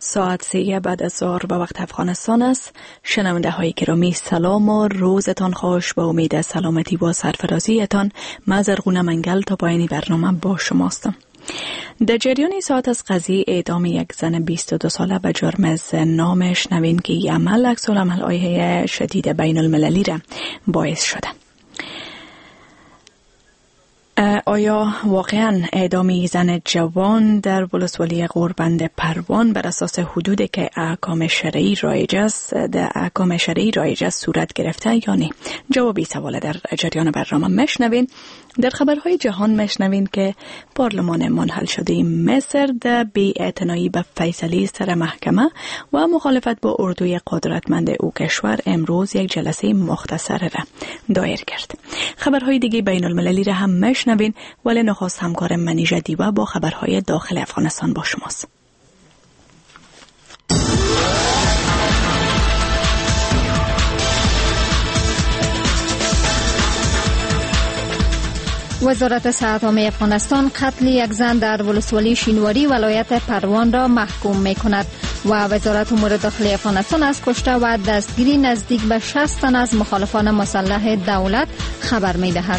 ساعت 3 بعد از ظهر به وقت افغانستان است. شنونده های گرامی سلام و روزتان خوش. با امید سلامتی و سرفرازیتان من زرغونه منگل تا پایان برنامه با شماستم. در جریان ساعت از قضیه اعدام یک زن 22 ساله به جرم زنا میشنوین که این عمل عکس‌العمل علیه شدید بین المللی را باعث شده. آیا واقعا اعدام زن جوان در ولسوالی غوربند پروان بر اساس حدودی که احکام شرعی رایج است صورت گرفته یا نه؟ جوابی سوال در جریان برنامه مشنوین. در خبرهای جهان مشنوین که پارلمان منحل شده مصر در بی‌اعتنایی به فیصله سر محکمه و مخالفت با اردوی قدرتمند او کشور امروز یک جلسه مختصره را دایر کرد. خبرهای دیگه بین المللی را هم مشنوین، ولی نخست همکار منیژه دیوا با خبرهای داخل افغانستان با شماست. وزارت صحت عامه افغانستان قتل یک زن در ولسوالی شینواری ولایت پروان را محکوم می کند و وزارت امور داخلی افغانستان از کشته و دستگیری نزدیک به 60 تن از مخالفان مسلح دولت خبر می دهد.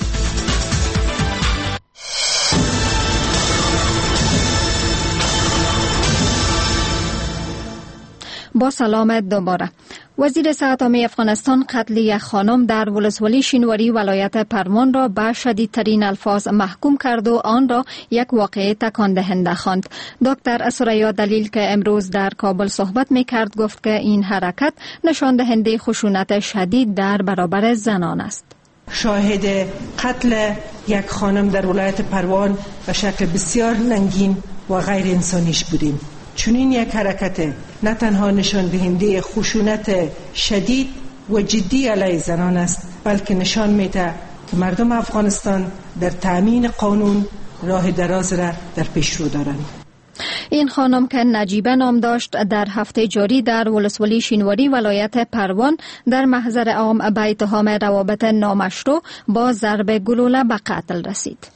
با سلام دوباره. وزیر صحت عامه افغانستان قتل یک خانم در ولسوالی شینواری ولایت پروان را به شدیدترین الفاظ محکوم کرد و آن را یک واقعه تکان دهنده خواند. دکتر ثریا دلیل که امروز در کابل صحبت می‌کرد گفت که این حرکت نشان دهنده خشونت شدید در برابر زنان است. شاهد قتل یک خانم در ولایت پروان به شکل بسیار رنگین و غیر انسانیش بودیم. چنین یک حرکت نه تنها نشان دهنده خشونت شدید و جدی علیه زنان است، بلکه نشان میده که مردم افغانستان در تأمین قانون راه دراز را در پیش رو دارند. این خانم که نجیبه نام داشت در هفته جاری در ولسوالی شینواری ولایت پروان در محضر عام به اتهام روابط نامشروع با ضرب گلوله به قتل رسید.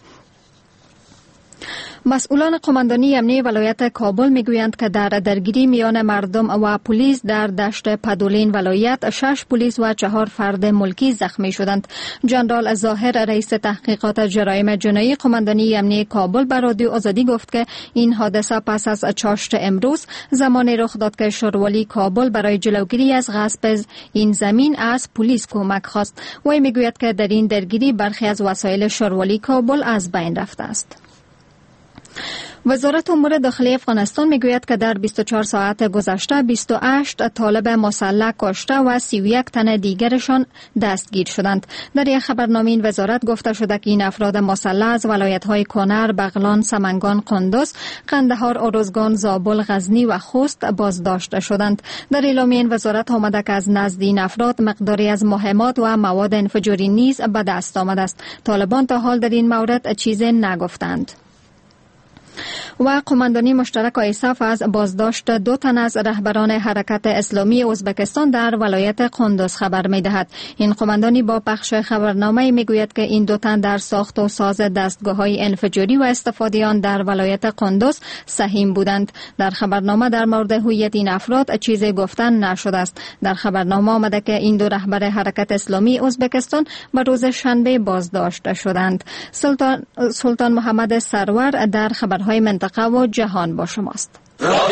مسئولان قماندانی امنیتی ولایت کابل میگویند که در درگیری میان مردم و پلیس در دشت پدولین ولایت 6 پلیس و 4 فرد ملکی زخمی شدند. جنرال ظاهر رئیس تحقیقات جرایم جنایی قماندانی امنیتی کابل به رادیو آزادی گفت که این حادثه پس از چاشت امروز زمانی رخ داد که شوروالی کابل برای جلوگیری از غصب این زمین از پلیس کمک خواست. و میگوید که در این درگیری برخی از وسایل شوروالی کابل از بین رفته است. وزارت امور داخلی افغانستان میگوید که در 24 ساعت گذشته 28 طالب مسلح کشته و 31 تن دیگرشان دستگیر شدند. در یک خبرنامه این وزارت گفته شده که این افراد مسلح از ولایت‌های کنر، بغلان، سمنگان، قندوز، قندهار، اروزگان، زابل، غزنی و خوست بازداشت شدند. در اعلامیه این وزارت آمده که از نزد این افراد مقداری از مهمات و مواد انفجاری نیز به دست آمده است. طالبان تا حال در این مورد چیزی نگفتند. و قماندانی مشترک آیساف از بازداشت 2 تن از رهبران حرکت اسلامی ازبکستان در ولایت قندوز خبر می‌دهد. این قماندانی با پخش خبرنامه میگوید که این 2 تن در ساخت و ساز دستگاه‌های انفجاری و استفاده آن در ولایت قندوز سهیم بودند. در خبرنامه در مورد هویت این افراد چیزی گفتن نشده است. در خبرنامه آمده که این 2 رهبر حرکت اسلامی ازبکستان به روز شنبه بازداشت شدند. سلطان محمد سرور در خبرهای منطقه و جهان با شماست.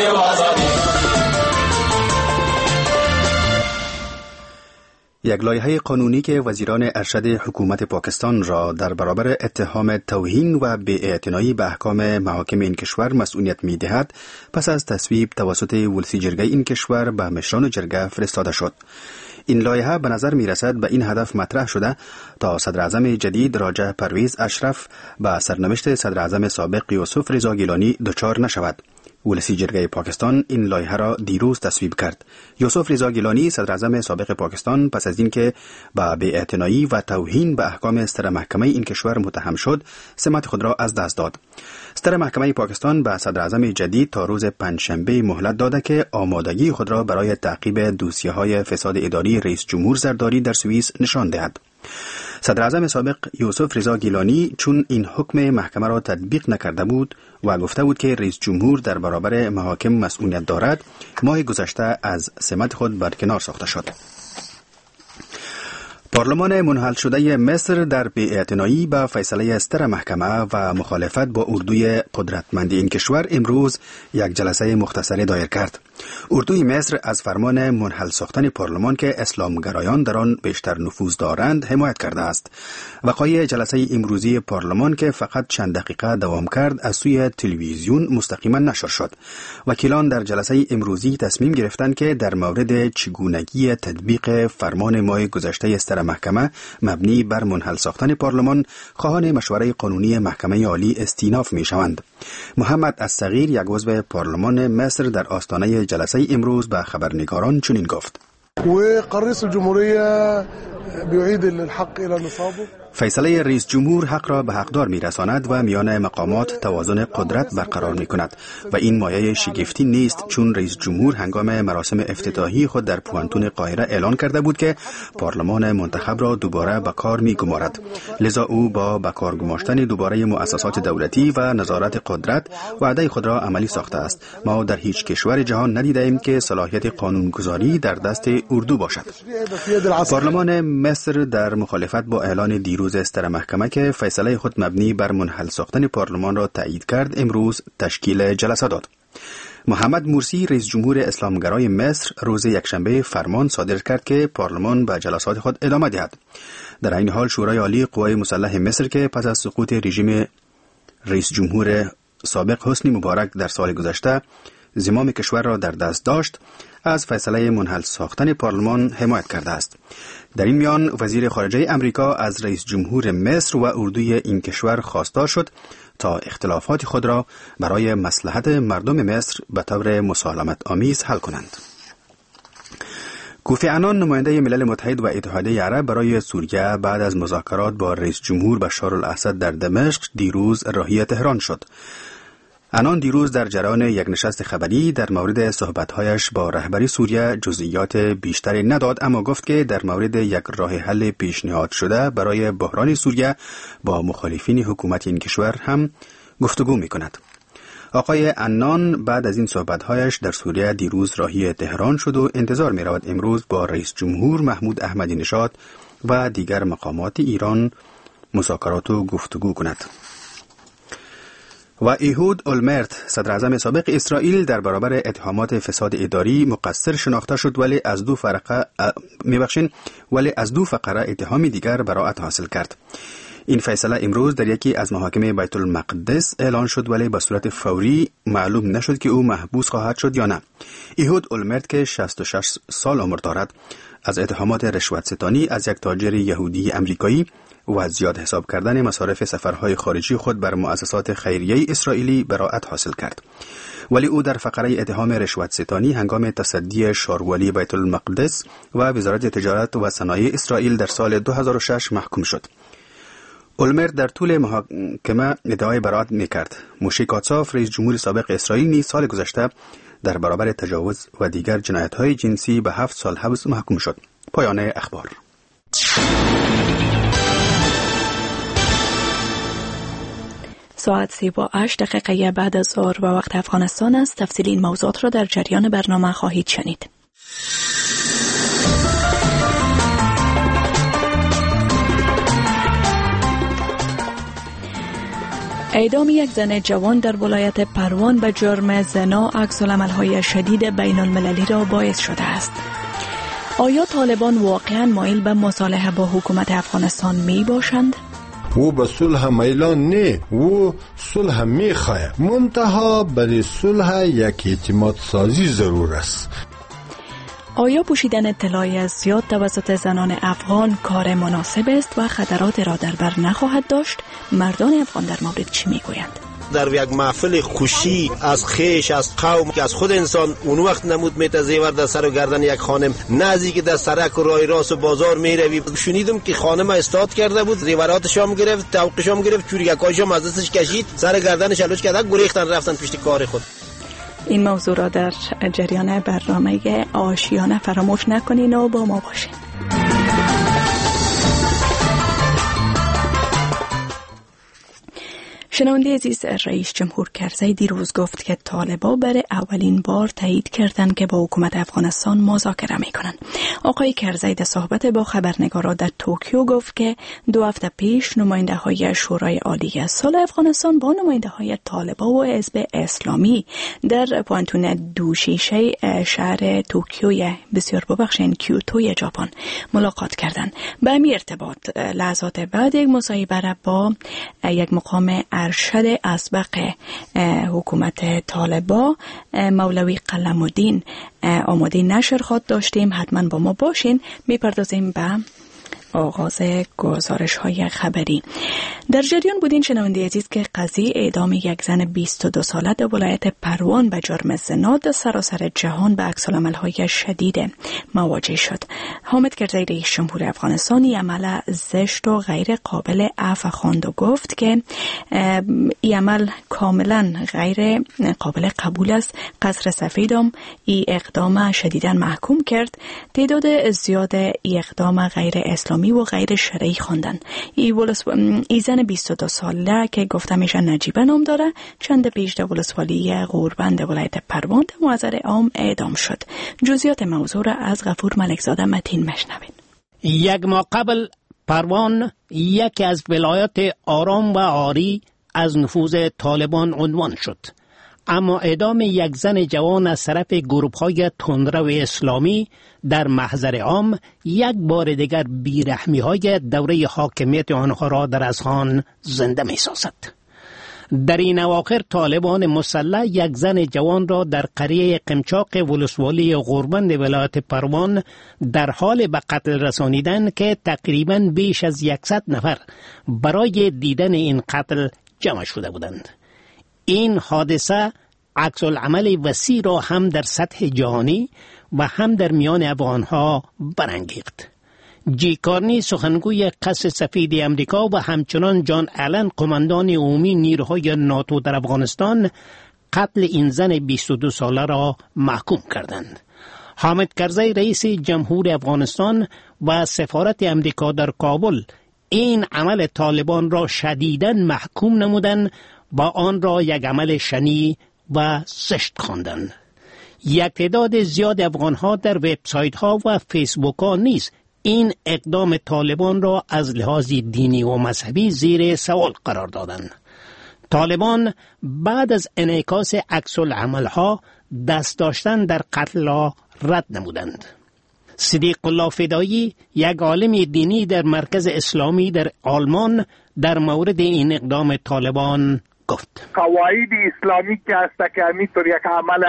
یک لایحه قانونی که وزیران ارشد حکومت پاکستان را در برابر اتهام توهین و بی‌اعتنایی به احکام محاکم این کشور مسئولیت می‌دهد پس از تصویب توسط ولسی جرگه این کشور به مشران جرگه فرستاده شد. این لایحه به نظر می رسد به این هدف مطرح شده تا صدر اعظم جدید راجع پرویز اشرف به سرنوشت صدر اعظم سابق یوسف رضا گیلانی دچار نشود. ولسی جرگه پاکستان این لایحه را دیروز تصویب کرد. یوسف رضا گیلانی صدر اعظم سابق پاکستان پس از اینکه با بی‌اعتنایی و توهین به احکام ستر محکمه این کشور متهم شد، سمت خود را از دست داد. ستر محکمه پاکستان به صدر اعظم جدید تا روز پنجشنبه مهلت داده که آمادگی خود را برای تعقیب دوسیه‌های فساد اداری رئیس جمهور زرداری در سوئیس نشان دهد. صدر اعظم سابق یوسف رضا گیلانی چون این حکم محکمه را تطبیق نکرده بود و گفته بود که رئیس جمهور در برابر محاکم مسئولیت دارد، ماه گذشته از سمت خود برکنار ساخته شد. پارلمان منحل شده مصر در بی‌اعتنایی به فیصله استر محکمه و مخالفت با اردوی قدرتمند این کشور امروز یک جلسه مختصری دایر کرد. اردوی مصر از فرمان منحل ساختن پارلمان که اسلامگرایان در آن بیشتر نفوذ دارند حمایت کرده است. وقایع جلسه امروزی پارلمان که فقط چند دقیقه دوام کرد از سوی تلویزیون مستقیما نشر شد. وکیلان در جلسه امروزی تصمیم گرفتند که در مورد چگونگی تطبیق فرمان ماه گذشته استر محکمه مبنی بر منحل ساختن پارلمان خواهان مشوره قانونی محکمه عالی استیناف می شوند. محمد الصغیر یک عضو پارلمان مصر در آستانه جلسه امروز به خبرنگاران چنین گفت: وقرار رئیس الجمهوریه بیعید الحق الى نصابه. فیصله رئیس جمهور حق را به حقدار می‌رساند و میان مقامات توازن قدرت برقرار می‌کند و این مایه شگفتی نیست، چون رئیس جمهور هنگام مراسم افتتاحی خود در پوانتون قاهره اعلان کرده بود که پارلمان منتخب را دوباره به کار می‌گمارد. لذا او با به کار گماشتن دوباره مؤسسات دولتی و نظارت قدرت وعده خود را عملی ساخته است. ما در هیچ کشور جهان ندیده‌ایم که صلاحیت قانونگذاری در دست اردو باشد. پارلمان مصر در مخالفت با اعلان دیروز استر محکمه که فیصله خود مبنی بر منحل ساختن پارلمان را تایید کرد امروز تشکیل جلسه داد. محمد مرسی رئیس جمهور اسلامگرای مصر روز یکشنبه فرمان صادر کرد که پارلمان به جلسات خود ادامه دهد. در این حال شورای عالی قوای مسلح مصر که پس از سقوط رژیم رئیس جمهور سابق حسنی مبارک در سال گذشته زمام کشور را در دست داشت، از فیصله منحل ساختن پارلمان حمایت کرده است. در این میان وزیر خارجه امریکا از رئیس جمهور مصر و اردوی این کشور خواستار شد تا اختلافات خود را برای مصلحت مردم مصر به طور مسالمت آمیز حل کنند. کوفی عنان نماینده ملل متحد و اتحادیه عرب برای سوریه بعد از مذاکرات با رئیس جمهور بشار الاسد در دمشق دیروز راهی تهران شد. عنان دیروز در جریان یک نشست خبری در مورد صحبت‌هایش با رهبری سوریه جزئیات بیشتری نداد، اما گفت که در مورد یک راه حل پیشنهاد شده برای بحران سوریه با مخالفین حکومت این کشور هم گفتگو می‌کند. آقای عنان بعد از این صحبت‌هایش در سوریه دیروز راهی تهران شد و انتظار می‌رود امروز با رئیس جمهور محمود احمدی نژاد و دیگر مقامات ایران مذاکرات و گفتگو کند. و ایهود اولمرت صدر اعظم سابق اسرائیل در برابر اتهامات فساد اداری مقصر شناخته شد، ولی از دو فقره اتهام دیگر براءت حاصل کرد. این فیصله امروز در یکی از محاکم بیت المقدس اعلان شد، ولی به صورت فوری معلوم نشد که او محبوس خواهد شد یا نه. ایهود اولمرت که 66 سال عمر دارد از اتهامات رشوت ستانی از یک تاجر یهودی امریکایی و زیاد حساب کردن مصارف سفرهای خارجی خود بر مؤسسات خیریه اسرائیلی براءت حاصل کرد. ولی او در فقره اتهام رشوت ستانی هنگام تصدی شاروالی بیت المقدس و وزارت تجارت و صنایع اسرائیل در سال 2006 محکوم شد. اولمرت در طول محاکمه ادعای براءت می‌کرد. موشی کاتساف رئیس جمهور سابق اسرائیل نیز سال گذشته در برابر تجاوز و دیگر جنایت‌های جنسی به 7 سال حبس محکوم شد. پایان اخبار. ساعت 3:08 بعد از ظهر و وقت افغانستان است. تفصیل این موضوعات را در جریان برنامه خواهید شنید. اعدام یک زن جوان در ولایت پروان به جرم زنا عکس‌العمل‌های شدید بین المللی را باعث شده است. آیا طالبان واقعاً مایل به مصالحه با حکومت افغانستان می باشند؟ او به صلح میلان نه، او صلح میخواه، منتها برای صلح یک اعتماد سازی ضرور است. آیا پوشیدن اطلاعی از زیاد توسط زنان افغان کار مناسب است و خطرات را در بر نخواهد داشت؟ مردان افغان در مورد چی میگویند؟ در یک محفل خوشی از خیش از قوم که از خود انسان اون وقت نمود میته زیور در سر و گردن یک خانم، نه ازی که در سرک و راه راست و بازار میروی. شنیدم که خانم استاد کرده بود، زیوراتش هم گرفت، توقش هم گرفت، چوریکاش هم از دستش کشید، سر گردنش الوچ کرد، گریختن رفتن پشت کار خود. این موضوع را در جریان برنامه آشیانه فراموش نکنین و با ما باشین. شنونده عزیز، رئیس جمهور کرزی دیروز گفت که طالبا برای اولین بار تایید کردند که با حکومت افغانستان مذاکره میکنن. آقای کرزی در صحبت با خبرنگاران در توکیو گفت که 2 هفته پیش نماینده های شورای عالی صلح افغانستان با نماینده های طالبا و حزب اسلامی در پوانتون دوشیشه شهر توکیو کیوتو ژاپن ملاقات کردند. به همین ارتباط لحظات بعد یک مصاحبه با یک مقام ارشد اسبق حکومت طالبا مولوی قلم‌الدین آماده نشر خود داشتیم. حتما با ما باشین. میپردازیم به آغاز گزارش های خبری. در جریان بودین شنونده عزیز که قضیه اعدام یک زن 22 ساله در ولایت پروان به جرم زنا در سراسر جهان به عکس‌العمل های شدید مواجه شد. حامد کرزی رئیس جمهور افغانستان این عمل زشت و غیر قابل عفو خواند و گفت که این عمل کاملا غیر قابل قبول است. قصر سفید هم این اقدام شدیداً محکوم کرد. تعداد زیاد این اقدام غیر اسلامی و غیر شرعی خواندن. ای زن 22 ساله که گفته میشه نجیبه نام داره چند پیش در ولسوالی غوربند ولایت پروان در محضر عام اعدام شد. جزئیات موضوع را از غفور ملکزاده متین مشنوین. یک ماه قبل پروان یکی از ولایات آرام و عاری از نفوذ طالبان عنوان شد. اما اعدام یک زن جوان از طرف گروه‌های تندرو اسلامی در محضر عام یک بار دیگر بیرحمی‌های دوره حاکمیت آنها را در اذهان زنده می‌سازد. در این اواخر طالبان مسلح یک زن جوان را در قریه قمچاق ولسوالی غوربند ولایت پروان در حال به قتل رسانیدند که تقریباً بیش از 100 نفر برای دیدن این قتل جمع شده بودند. این حادثه عکس‌العمل وسیع را هم در سطح جهانی و هم در میان افغانها برانگیخت. جی کارنی سخنگوی قصر سفید امریکا و همچنان جان آلن قماندان عمومی نیروهای ناتو در افغانستان قتل این زن 22 ساله را محکوم کردند. حامد کرزی رئیس جمهور افغانستان و سفارت امریکا در کابل این عمل طالبان را شدیداً محکوم نمودند و آن را یک عمل شنیع و زشت خواندند. یک تعداد زیاد افغانها در وبسایت‌ها و فیسبوک ها نیز این اقدام طالبان را از لحاظ دینی و مذهبی زیر سوال قرار دادند. طالبان بعد از انعکاس عکس‌العمل‌ها دست داشتن در قتل را رد نمودند. صدیق الله فدایی یک عالم دینی در مرکز اسلامی در آلمان در مورد این اقدام طالبان گفت: قواعد اسلامی که است که همینطور یک عمل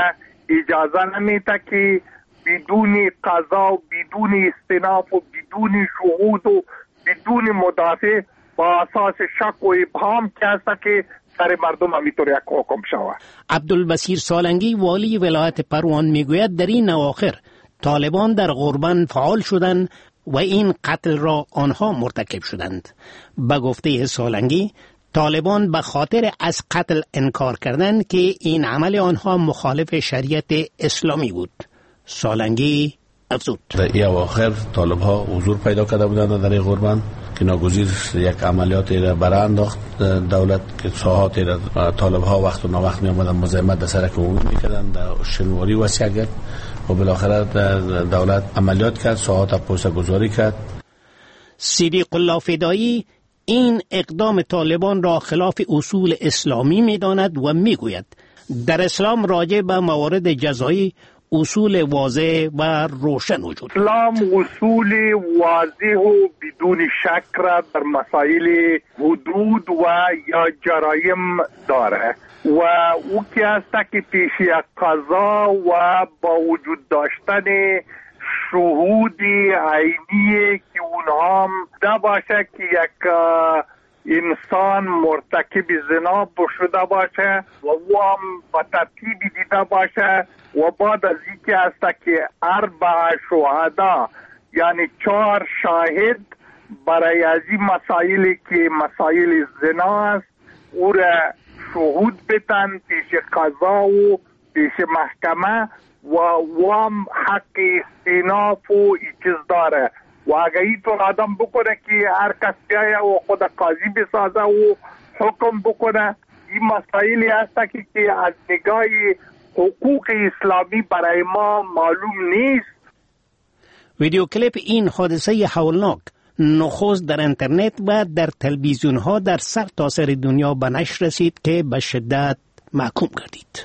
اجازه نمیده که بدون قضا و بدون استناف و بدون شهود و بدون مدافع با اساس شک و ابهام که است که سر مردم همینطور یک حکم شود. عبدالبصیر سالنگی والی ولایت پروان میگوید در این اواخر طالبان در غوربند فعال شدند و این قتل را آنها مرتکب شدند. به گفته سالنگی طالبان به خاطر از قتل انکار کردند که این عمل آنها مخالف شریعت اسلامی بود. سالنگی افزود: در این اواخر طالب ها حضور پیدا کرده بودند در غوربند که ناگزیر یک عملیات را برای انداخت دولت که ساعات را طالب ها وقت و ناوقت می آمدن مزاحمت در سرک عمومی میکردن، در شنواری وسیع کرد و بالاخره دولت عملیات کرد، ساعات پوسته گذاری کرد. صدیق الله فدایی این اقدام طالبان را خلاف اصول اسلامی می‌داند و می‌گوید در اسلام راجع به موارد جزایی اصول واضح و روشن وجود. اسلام اصول واضح و بدون شک را در مسائل حدود و یا جرایم داره و او که است که پیش یک قضا و با وجود داشتن شهود عینی که اونها ده باشه که یک انسان مرتکب زنا شده باشه و او هم با ترتیب دیده باشه و بعد از اینکه است که 4 شهدا یعنی 4 شاهد برای از این مسائلی که مسائل زنا است او را شهود بتن پیش قضا و پیش محکمه و هم حق استیناف و چیز داره و اگه اینطور آدم بکنه که هر کس بیایه و خود قاضی بسازه و حکم بکنه. این مسائلی هست که از نگاه حقوق اسلامی برای ما معلوم نیست. ویدیو کلیپ این حادثه هولناک نخست در اینترنت و در تلویزیون ها در سرتاسر دنیا به نشر رسید که به شدت محکوم گردید.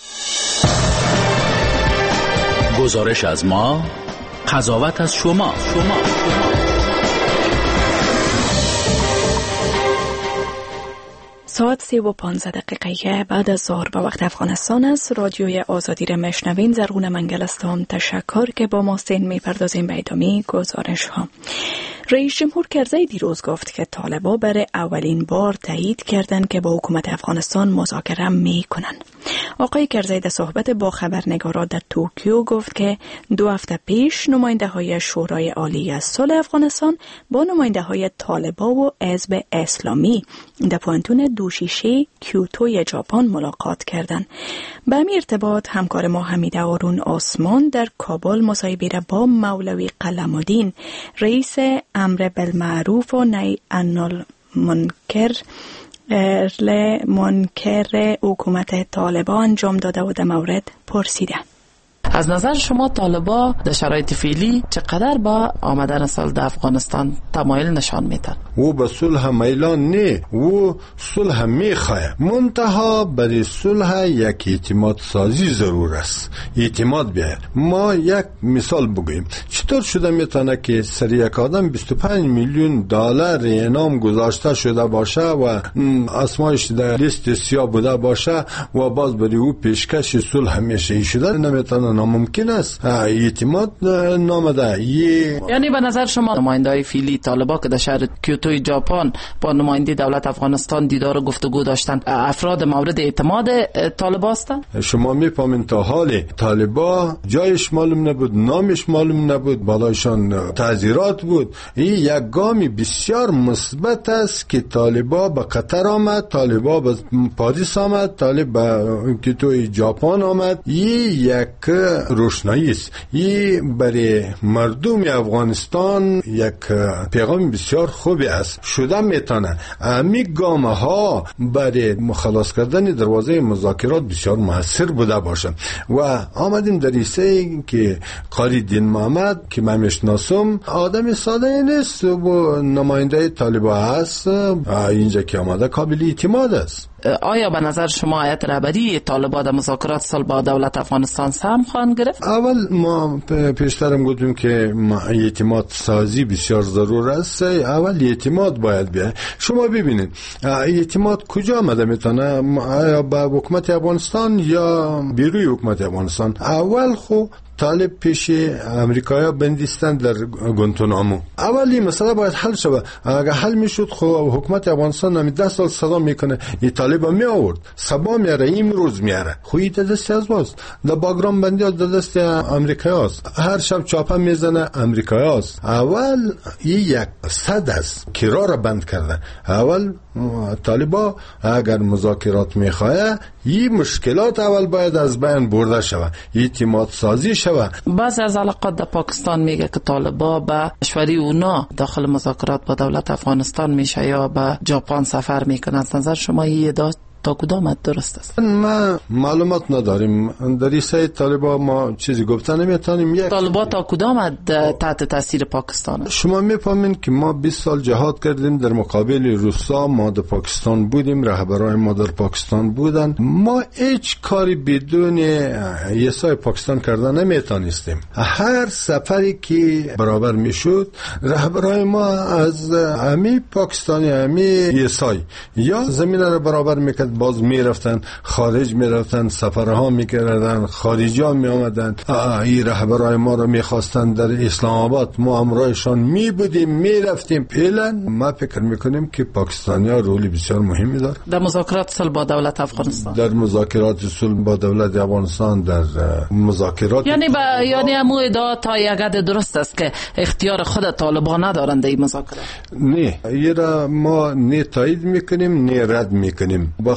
گزارش از ما، قضاوت از شما. ساعت 3:15 بعد از ظهر به وقت افغانستان است. رادیوی آزادی را میشنوین. زرغون منگل هستم. تشکر که با ما سین میپردازیم به ادامه گزارش ها. رئیس جمهور کرزی دیروز گفت که طالبان برای اولین بار تایید کردند که با حکومت افغانستان مذاکره میکنن. آقای کرزی در صحبت با خبرنگاران در توکیو گفت که 2 هفته پیش نماینده های شورای عالی از صلح افغانستان با نماینده های طالبان و حزب اسلامی در پوانتون دوشیشه کیوتوی ژاپن ملاقات کردند. به همین ارتباط همکار ما حمید آرون آسمان در کابل مصاحبه را با مولوی قلم‌الدین رئیس امر بالمعروف و نهی عن المنکر حکومت طالبان انجام داده و در مورد پرسیده. از نظر شما طالبان در شرایط فعلی چقدر با آمدن صلح در افغانستان تمایل نشان میدن؟ او به صلح میلان نه، او صلح میخواه، منتها برای صلح یک اعتماد سازی ضرور است. اعتماد بیاید. ما یک مثال بگوییم. چطور شده میتونه که سر یک آدم 25 میلیون دلار انعام گذاشته شده باشه و اسمایش در لیست سیاه بوده باشه و باز برای او پیشکش صلح میشه شده؟ نمیتونه، ناممکن است. اعتماد نامده. یعنی به نظر شما نماینده‌های فعلی طالبان که در شهر کیوتوی ژاپن با نماینده دولت افغانستان دیدار و گفتگو داشتند، افراد مورد اعتماد طالبان هستند؟ شما میفهمین تا حال طالبان جایش معلوم نبود، نامش معلوم نبود، بالایشان تعذیرات بود. این یک گامی بسیار مثبت است که طالبان به قطر آمد، طالبان به پاریس آمد، طالب به کیوتوی ژاپن آمد. این یک روشنایی است. این برای مردم افغانستان یک پیغام بسیار خوبی است. شده میتونه امی گام ها برای خلاص کردن دروازه مذاکرات بسیار موثر بوده باشند و آمدیم در ایسه که قاری دین محمد که من میشناسم آدم ساده نیست و نماینده طالبان است. اینجا که آمده قابل اعتماد است. آیا به نظر شما هیئت رهبری طالبان در مذاکرات صلح با دولت افغانستان سهم خواهند گرفت؟ اول ما پیشترم گفتیم که اعتماد سازی بسیار ضرور است. اول اعتماد باید بیاید. شما ببینید اعتماد کجا آمده میتونه؟ با حکومت افغانستان یا بیروی حکومت افغانستان؟ اول خو طالب پیش امریکایی بندیستن در گوانتانامو. اولی مسئله باید حل شود. اگر حل میشد خب حکومت افغانستان نمی 10 سال صدا میکنه این طالب می آورد، سبا میاره، امروز میاره. خوی دست از باست. در باگرام بندی ها دست امریکایی است. هر شب چاپه میزنه امریکایی است. اول این یک صد است که را بند کرده. اول طالبا اگر مذاکرات میخواه این مشکلات اول باید از بین برده شود، اعتماد سازی شود. بعضی از علاقات در پاکستان میگه که طالبا به مشوری اونا داخل مذاکرات با دولت افغانستان میشه یا به ژاپن سفر میکنه. از نظر شما این ادعا تا کدام درست است؟ ما معلومات نداریم در این سایت طالبان، ما چیزی گفتن نمیتونیم. طالبان تا کدام تحت تاثیر پاکستان است؟ شما میفهمین که ما 20 سال جهاد کردیم در مقابل روسا، ما در پاکستان بودیم، رهبران ما در پاکستان بودن. ما هیچ کاری بدون یسای پاکستان کردن نمیتونستیم. هر سفری که برابر میشد رهبران ما از امی پاکستانی امی یسای یا زمین را برابر میکرد، باز میرفتن خارج، میرفتن سفرها میکردن، خارجی ها میامدن. این رهبرای ما رو میخواستن در اسلام آباد، ما همراهشان میبودیم، میرفتیم. فعلا ما فکر میکنیم که پاکستانی ها رولی بسیار مهمی داره در مذاکرات صلح با دولت افغانستان. در مذاکرات صلح با دولت افغانستان، در مذاکرات یعنی همو ادعا تا یک حد درست است که اختیار خود طالبان ندارند این مذاکرات؟ نه، این را ما نه تایید میکنیم نه رد میکنیم. با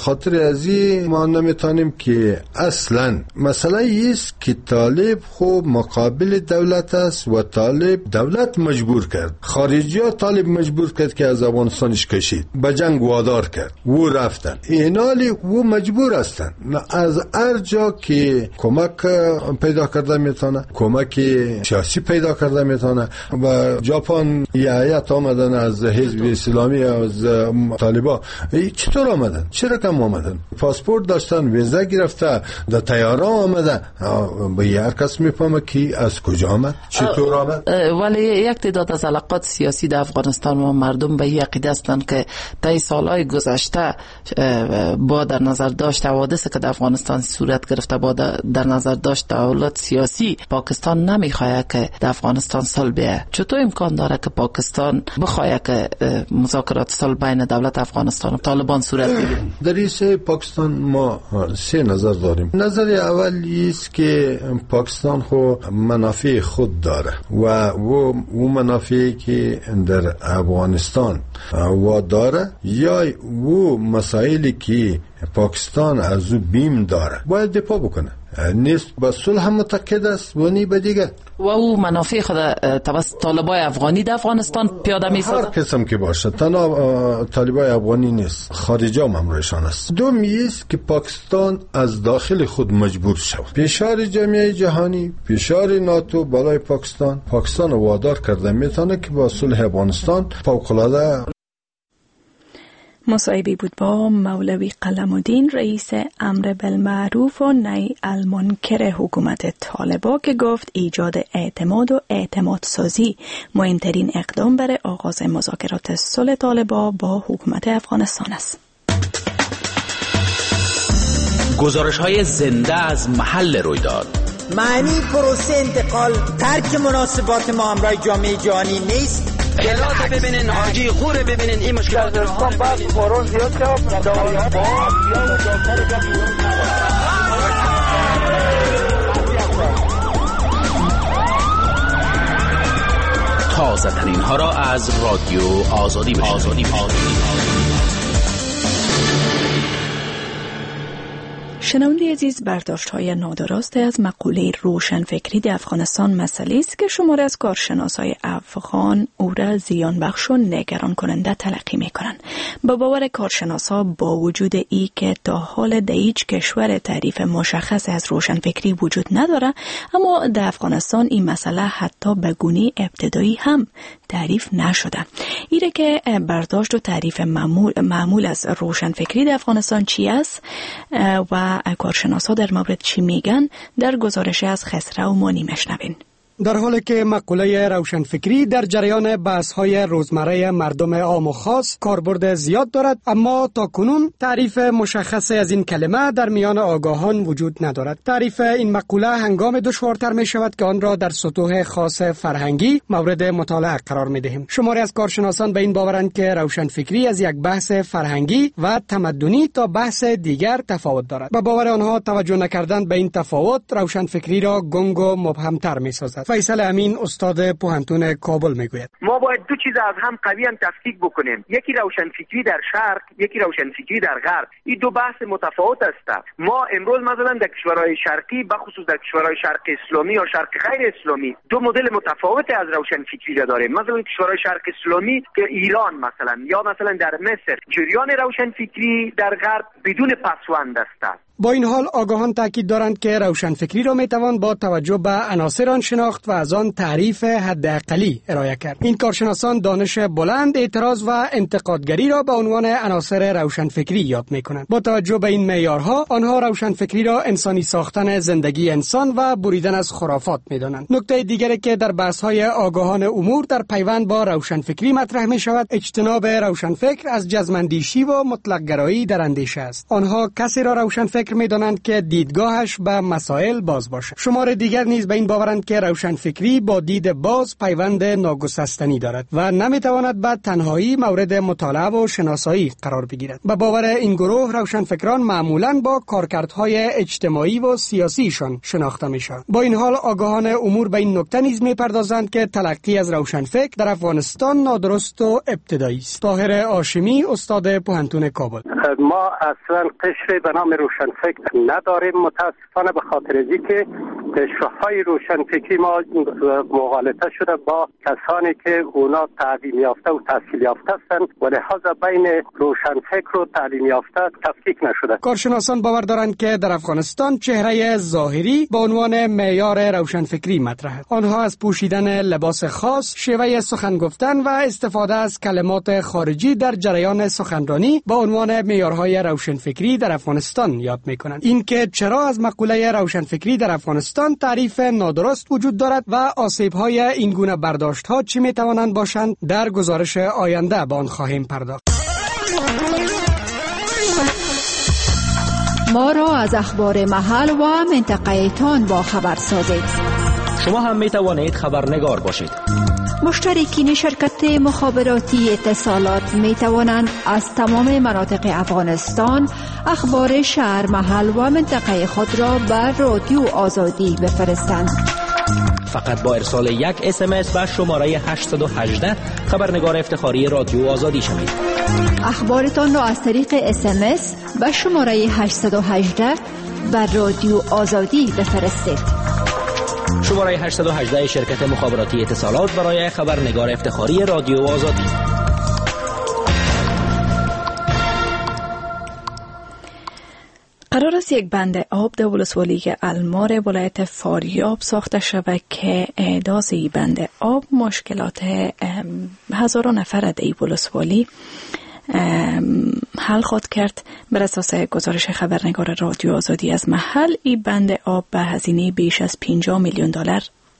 خاطر ازی ما نمیتونیم که اصلا مسئله است که طالب خوب مقابل دولت است و طالب دولت مجبور کرد، خارجی ها طالب مجبور کرد که از افغانستانش کشید، به جنگ وادار کرد و رفتن. اینالی و مجبور هستن از هر جا که کمک پیدا کرده میتونه، کمک سیاسی پیدا کرده میتونه. و ژاپن هیئت آمدن از حزب اسلامی از طالبا، چطور آمدن؟ چرا کم آمدن؟ پاسپورت داشتن، ویزا گرفته، در طیاره آمدن. به هر کس میفهمه که از کجا آمد، چطور آمد. ولی یک تعداد از علاقات سیاسی در افغانستان و مردم به این عقیده هستند که طی سالهای گذشته با در نظر داشت حوادثی که در افغانستان صورت گرفته، با در نظر داشت دولت سیاسی پاکستان نمیخواد که در افغانستان صلح بیه. چطور امکان داره که پاکستان بخواد که مذاکرات صلح بین دولت افغانستان و طالبان صورت بگیره؟ در این پاکستان ما سه نظر داریم. نظر اول است که پاکستان خو منافع خود داره و او منافعی که در افغانستان و داره یا او مسائلی که پاکستان از او بیم داره باید دفاع بکنه. نیست به صلح متقید است و نی به دیگه. و او منافع خود توسط طالبای افغانی در افغانستان پیاده می‌سازد. هر قسم که باشه، تنها طالبای افغانی نیست، خارجی هم همراهشان است. دوم است که پاکستان از داخل خود مجبور شود. فشار جامعه جهانی، فشار ناتو بالای پاکستان وادار کرده میتونه که با صلح افغانستان فوق‌العاده. مصاحبه بود با مولوی قلم‌الدین، رئیس امر بالمعروف و نهی المنکر حکومت طالبان، که گفت ایجاد اعتماد و اعتماد سازی مهمترین اقدام برای آغاز مذاکرات صلح طالبان با حکومت افغانستان است. گزارش‌های زنده از محل رویداد. معنی پروسه انتقال ترک مناسبات ما همراه جامعه جهانی نیست. خلاص ببینین، حاجی خوره ببینین، این مشکلات رو بعد فوران زیاد تازه ترین ها را از رادیو آزادی بشنوید. شنونده عزیز، برداشت‌های نادرست از مقوله روشنفکری در افغانستان مسئله است که شماری از کارشناسای افغان او را زیان بخش و نگران کننده تلقی می‌کنند. با باور کارشناسا با وجود ای که تا حال در هیچ کشور تعریف مشخص از روشنفکری وجود نداره، اما در افغانستان این مسئله حتی به گونه ابتدایی هم تعریف نشده. ایره که برداشت و تعریف معمول از روشنفکری در افغانستان چی است و کارشناسا در مورد چی میگن، در گزارش از خسرو مانی میشنوین. در حالی که مقوله روشنفکری در جریان بحث‌های روزمره مردم عام و خاص کاربرد زیاد دارد، اما تاکنون تعریف مشخصی از این کلمه در میان آگاهان وجود ندارد. تعریف این مقوله هنگام دشوارتر می شود که آن را در سطوح خاص فرهنگی مورد مطالعه قرار می دهیم. شماری از کارشناسان به این باورند که روشنفکری از یک بحث فرهنگی و تمدنی تا بحث دیگر تفاوت دارد. به باور آنها توجه نکردن به این تفاوت روشنفکری را گنگ و مبهمتر می سازد. فیصل امین، استاد پوهنتون کابل، میگوید ما باید دو چیز از هم قوی تفکیک بکنیم، یکی روشنفکری در شرق، یکی روشنفکری در غرب. این دو بحث متفاوت است. ما امروز مثلا در کشورهای شرقی، بخصوص در کشورهای شرق اسلامی یا شرق غیر اسلامی، دو مدل متفاوت از روشنفکری را داریم. مثلا کشورهای شرق اسلامی که ایران مثلا در مصر، جریان روشنفکری در غرب بدون پسوند است. با این حال آگاهان تاکید دارند که روشنفکری را میتوان با توجه به عناصر آن شناخت و از آن تعریف حداقلی ارائه کرد. این کارشناسان دانش بلند، اعتراض و انتقادگری را به عنوان عناصر روشنفکری یاد میکنند. با توجه به این معیارها آنها روشنفکری را انسانی ساختن زندگی انسان و بریدن از خرافات میدانند. نکته دیگری که در بحث‌های آگاهان امور در پیوند با روشنفکری مطرح می شود، اجتناب روشنفکر از جزم‌اندیشی و مطلق گرایی در اندیشه است. آنها کسی را روشنفکر فکر می‌دانند که دیدگاهش به مسائل باز باشد. شمار دیگر نیز به این باورند که روشنفکری با دید باز پیوند ناگسستنی دارد و نمی‌تواند به تنهایی مورد مطالعه و شناسایی قرار بگیرد. به باور این گروه روشنفکران معمولاً با کارکردهای اجتماعی و سیاسیشان شناخته می‌شوند. با این حال آگاهان امور به این نکته نیز می‌پردازند که تلقی از روشنفکر در افغانستان نادرست و ابتدایی است. طاهر هاشمی، استاد پوهنتون کابل: ما اصلا قشری به نام روشنفکر نداریم، متاسفانه به خاطر از اینکه قشرهای روشنفکری ما مغالطه شده با کسانی که اونا تعلیم یافته و تحصیل یافته هستند و لحاظا بین روشنفکر و تعلیم یافته تفکیک نشده. کارشناسان باور دارند که در افغانستان چهره ظاهری به عنوان معیار روشنفکری مطرح است. آنها از پوشیدن لباس خاص، شیوه سخن گفتن و استفاده از کلمات خارجی در جریان سخنرانی به عنوان معیارهای روشنفکری در افغانستان یاد می‌کنند. این که چرا از مقوله روشنفکری در افغانستان تعریف نادرست وجود دارد و آسیب‌های این گونه برداشت‌ها چی می‌توانند باشند، در گزارش آینده به آن خواهیم پرداخت. ما را از اخبار محل و منطقه تان با خبر سازید. شما هم می توانید خبرنگار باشید. مشترکین شرکت مخابراتی اتصالات می توانند از تمام مناطق افغانستان اخبار شهر، محل و منطقه خود را بر رادیو آزادی بفرستند. فقط با ارسال یک SMS به شماره 818 خبرنگار افتخاری رادیو آزادی شوید. اخبارتان را از طریق SMS به شماره 818 بر رادیو آزادی بفرستید. شماره 818 شرکت مخابراتی اتصالات برای خبرنگار افتخاری رادیو آزادی. قرار است یک بند آب در ولسوالی المار ولایت فاریاب ساخته شود که احداث این بند آب مشکلات هزاران نفر در این ولسوالی حل خواهد کرد. بر اساس گزارش خبرنگار رادیو آزادی از محل، این بند آب به هزینه بیش از 50 میلیون دلار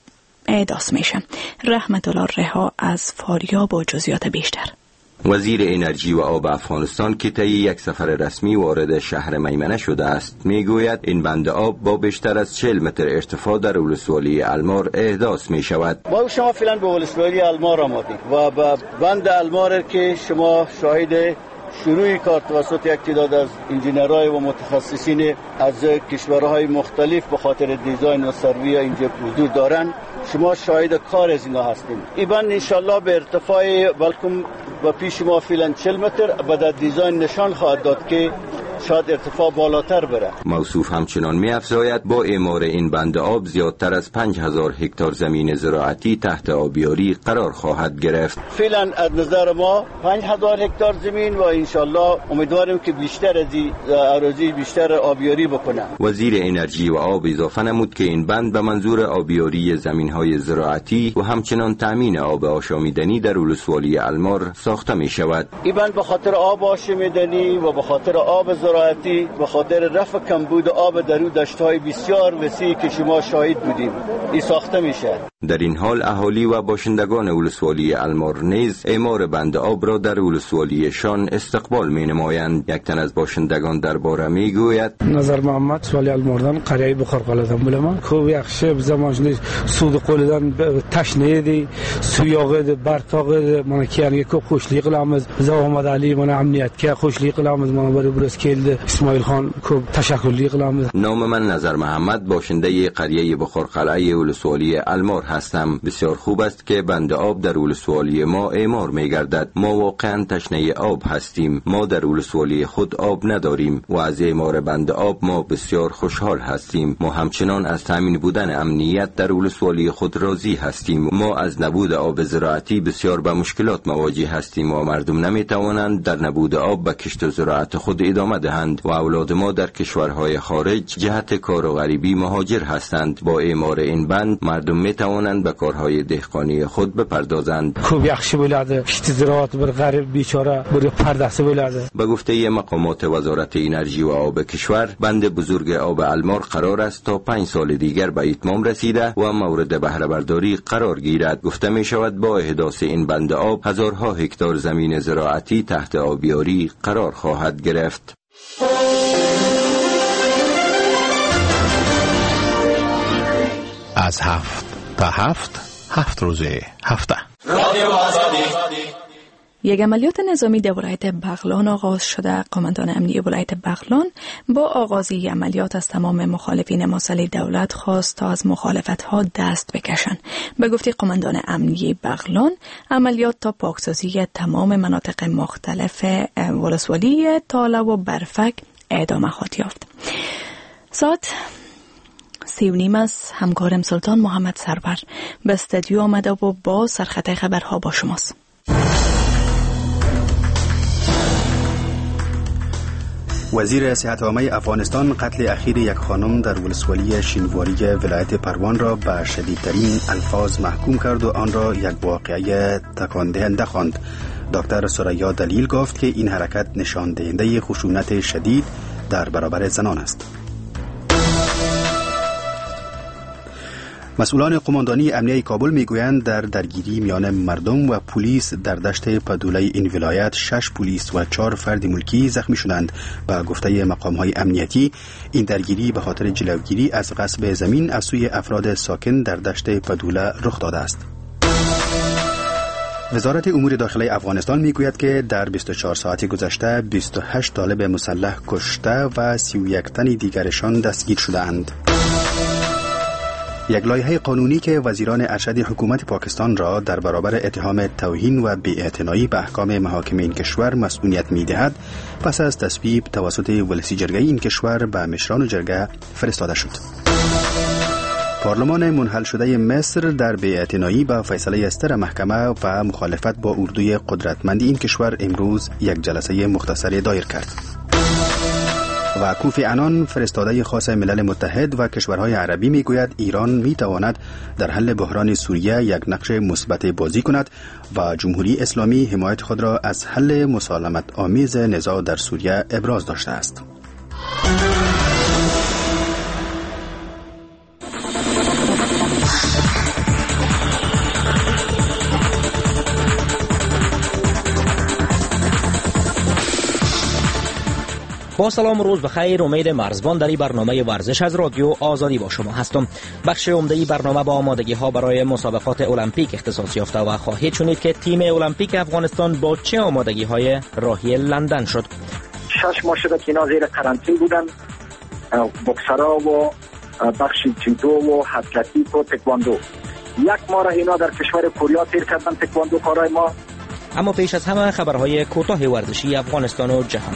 احداث میشه. رحمت الله رها از فاریاب با جزئیات بیشتر. وزیر انرژی و آب افغانستان که طی یک سفر رسمی وارد شهر میمنه شده است میگوید این بند آب با بیشتر از 40 متر ارتفاع در ولسوالی المار احداث می شود. ما شما فعلا به ولسوالی المار آمدیم و به بند المار که شما شاهد شروع کار توسط یک تعداد از انجینرهای و متخصصین از کشورهای مختلف به خاطر دیزاین و سروی اینجا وجود دارند، شما شاهد کار از اینا هستیم. این بند انشالله به ارتفاع بلکم و پیش ما فعلا 40 متر به در دیزاین نشان خواهد داد که شاید ارتفاع بالاتر بره. موصوف همچنان می افزاید با اعمار این بند آب زیادتر از 5000 هکتار زمین زراعتی تحت آبیاری قرار خواهد گرفت. فعلا از نظر ما 5000 هکتار زمین و انشالله امیدواریم که بیشتر از این اراضی بیشتر آبیاری بکنه. وزیر انرژی و آب اضافه نمود که این بند به منظور آبیاری زمین‌های زراعتی و همچنان تامین آب آشامیدنی در ولسوالی المار ساخته می شود. این بند به خاطر آب آشامیدنی و به خاطر آب زراعتی به خاطر رفع کمبود آب در دشت‌های بسیار وسیعی که شما شاهد بودیم این ساخته میشه. در این حال اهالی و باشندگان ولسوالی المار نیز اعمار بند آب را در ولسوالیشان استقبال می‌نمایند. یک تن از باشندگان درباره میگوید: نظر محمد سوالی الماردن قریه بخارقالدن بولما خوب یخشه زمانجلی سود قولدن تشنیدی سویاقد برتاقد من کیانی کو خوشلیق لامز زوامد علی من امنیت که خوشلیق لامز من بر برس کیل اسماعیل خان کو تشکرلیق لامز. نام من نظر محمد، باشنده قریه بخارقلعه ولسوالی المار هستم. بسیار خوب است که بند آب در ولسوالی ما اعمار می‌گردد. ما واقعا تشنه آب هستیم. ما در ولسوالی خود آب نداریم و از اعمار بند آب ما بسیار خوشحال هستیم. ما همچنان از تامین بودن امنیت در ولسوالی خود راضی هستیم. ما از نبود آب زراعتی بسیار به مشکلات مواجه هستیم و مردم نمی‌توانند در نبود آب به کشت و زراعت خود ادامه دهند و اولاد ما در کشورهای خارج جهت کار و غریبی مهاجر هستند. با اعمار این بند مردم می‌توانند به کارهای دهقانی خود بپردازند. خوب یخش بولاده کشت زراعت بر غریب بیچاره بر پرداخته بولاده. به گفته مقامات وزارت انرژی و آب کشور، بند بزرگ آب المار قرار است تا 5 سال دیگر به اتمام رسیده و مورد بهره برداری قرار گیرد. گفته می شود با احداث این بند آب هزارها هکتار زمین زراعتی تحت آبیاری قرار خواهد گرفت. از 7 تا 7 روز هفته. رادیو آزادی. یک عملیات نظامی در ولایت بغلان آغاز شده. قماندان امنیه ولایت بغلان با آغازی عملیات از تمام مخالفین مسلح دولت خواست تا از مخالفت‌ها دست بکشند. به گفته قماندان امنیه بغلان، عملیات تا پاکسازی تمام مناطق مختلف ولسوالی تاله و برفک ادامه خواهد یافت. ساعت 3:30 است. همکارم سلطان محمد سرور به استودیو آمده و با سرخط خبرها با شماست. وزیر صحت عامه افغانستان قتل اخیر یک خانم در ولسوالی شینواری ولایت پروان را به شدیدترین الفاظ محکوم کرد و آن را یک واقعه تکان دهنده خواند. دکتر سریا دلیل گفت که این حرکت نشان دهنده خشونت شدید در برابر زنان است. مسئولان قماندانی امنیه کابل میگویند در درگیری میان مردم و پلیس در دشت پدوله این ولایت 6 پلیس و 4 فرد ملکی زخمی شدند. با گفته مقام‌های امنیتی، این درگیری به خاطر جلوگیری از غصب زمین از سوی افراد ساکن در دشت پدوله رخ داده است. وزارت امور داخلی افغانستان میگوید که در 24 ساعت گذشته 28 طالب مسلح کشته و 31 تن دیگرشان دستگیر شده‌اند. یک لایحه قانونی که وزیران ارشد حکومت پاکستان را در برابر اتهام توهین و بی‌اعتنایی به احکام محاکم این کشور مسئولیت می‌دهد، پس از تصویب توسط ولسی جرگه این کشور به مشران جرگه فرستاده شد. پارلمان منحل شده مصر در بی‌اعتنایی به فیصله استر محکمه و مخالفت با اردوی قدرتمند این کشور امروز یک جلسه مختصر دایر کرد. و کوفی عنان فرستاده خاص ملل متحد و کشورهای عربی میگوید ایران میتواند در حل بحران سوریه یک نقش مثبت بازی کند و جمهوری اسلامی حمایت خود را از حل مسالمت آمیز نزاع در سوریه ابراز داشته است. با سلام روز بخیر. امید مرزبان در این برنامه ورزش از رادیو آزادی با شما هستم. بخش عمده برنامه با آمادگی ها برای مسابقات المپیک اختصاص یافته و خواهید شنید که تیم المپیک افغانستان با چه آمادگی های راهی لندن شد. 6 ماه شده که اینا زیر قرنطینه بودن، بوکسرها و بخش جودو و اتلتیک و تکواندو. 1 ماه را اینا در کشور کره تیر کردن تکواندو کارای ما. اما پیش از همه خبرهای کوتاه ورزشی افغانستان و جهان.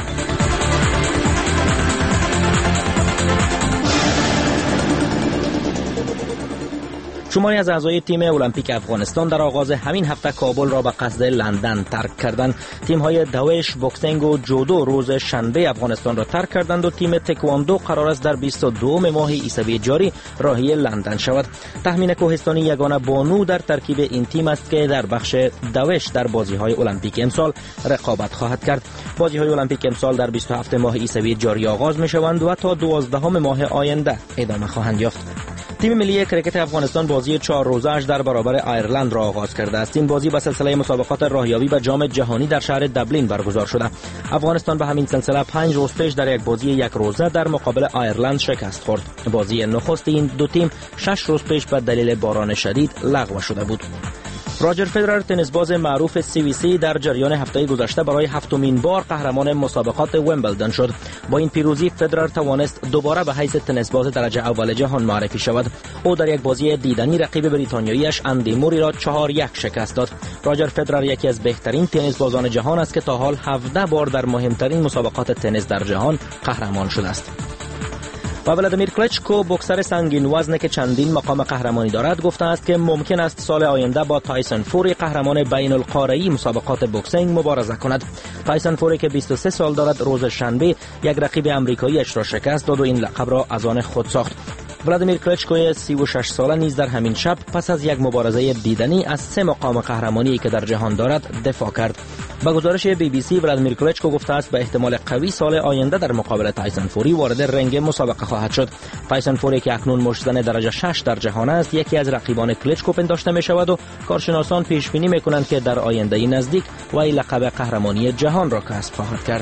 شماری از اعضای تیم المپیک افغانستان در آغاز همین هفته کابل را به قصد لندن ترک کردند. تیم‌های دویش، بوکسینگ و جودو روز شنبه افغانستان را ترک کردند و تیم تکواندو قرار است در 22 ماه عیسوی جاری راهی لندن شود. تخمین کوهستانی یگانه بانو در ترکیب این تیم است که در بخش دویش در بازی‌های المپیک امسال رقابت خواهد کرد. بازی‌های المپیک امسال در 27 ماه عیسوی جاری آغاز می‌شوند و تا 12 ماه آینده ادامه خواهند یافت. تیم ملی کرکت افغانستان بازی 4 روزه‌اش در برابر ایرلند را آغاز کرده است. این بازی به سلسله مسابقات راهیابی به جام جهانی در شهر دبلین برگزار شده. افغانستان به همین سلسله 5 روز پیش در یک بازی 1 روزه در مقابل ایرلند شکست خورد. بازی نخست این دو تیم 6 روز پیش به دلیل باران شدید لغو شده بود. راجر فدرر تنیسباز معروف سوئیسی در جریان هفته گذشته برای 7مین بار قهرمان مسابقات ویمبلدن شد. با این پیروزی فدرر توانست دوباره به حیث تنیسباز درجه اول جهان معرفی شود. او در یک بازی دیدنی رقیب بریتانیاییش اندی موری را 4-1 شکست داد. راجر فدرر یکی از بهترین تنیسبازان جهان است که تا حال 17 بار در مهمترین مسابقات تنیس در جهان قهرمان شده است. و ولادیمیر کلچکو بوکسر سنگین وزن که چندین مقام قهرمانی دارد گفته است که ممکن است سال آینده با تایسون فوری قهرمان بین القاره‌ای مسابقات بوکسینگ مبارزه کند. تایسون فوری که 23 سال دارد روز شنبه یک رقیب آمریکایی اش را شکست داد و این لقب را از آن خود ساخت. ولادیمیر کلچکو 36 ساله نیز در همین شب پس از یک مبارزه دیدنی از 3 مقام قهرمانی که در جهان دارد دفاع کرد. با گزارش BBC ولادیمیر کلچکو گفته است به احتمال قوی سال آینده در مقابل تایسون فوری وارد رنگ مسابقه خواهد شد. تایسون فوری که اکنون مشتزن درجه 6 در جهان است یکی از رقیبان کلچکو پنداشته می شود و کارشناسان پیش بینی می کنند که در آینده نزدیک وی لقب قهرمانی جهان را کسب خواهد کرد.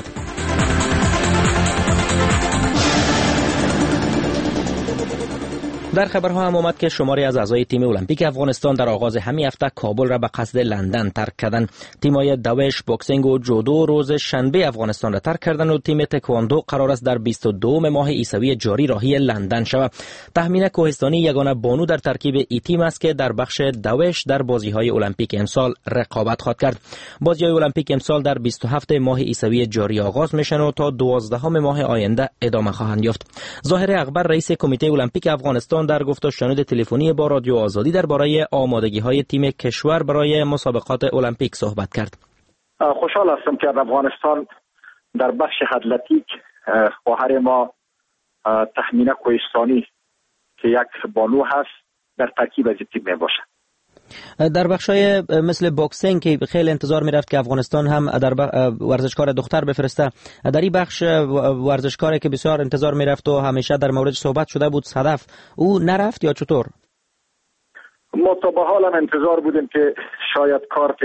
در خبرها هم آمد که شماری از اعضای تیم المپیک افغانستان در آغاز همین هفته کابل را به قصد لندن ترک کردند. تیم‌های دوش، بوکسینگ و جودو روز شنبه افغانستان را ترک کردند و تیم تکواندو قرار است در 22 ماه عیسوی جاری راهی لندن شود. تهمینه کوهستانی یگانه بانو در ترکیب ای تیم است که در بخش دوش در بازی‌های المپیک امسال رقابت خواهد کرد. بازی‌های المپیک امسال در 27 ماه عیسوی جاری آغاز میشن و تا 12 ماه آینده ادامه خواهند یافت. ظاهر اکبر رئیس کمیته المپیک افغانستان در گفت و شنود تلفنی با رادیو آزادی درباره آمادگی‌های تیم کشور برای مسابقات المپیک صحبت کرد. خوشحال هستم که افغانستان در بخش اتلتیک خواهر ما تهمینه کوهستانی که یک بانو هست در ترکیب از تیم میباشد. در بخشای مثل بوکسینگ که خیلی انتظار میرفت که افغانستان هم در ورزشکار دختر بفرسته، در این بخش ورزشکاری که بسیار انتظار میرفت و همیشه در مورد صحبت شده بود، صدف، او نرفت یا چطور؟ ما تا به حال انتظار بودیم که شاید کارت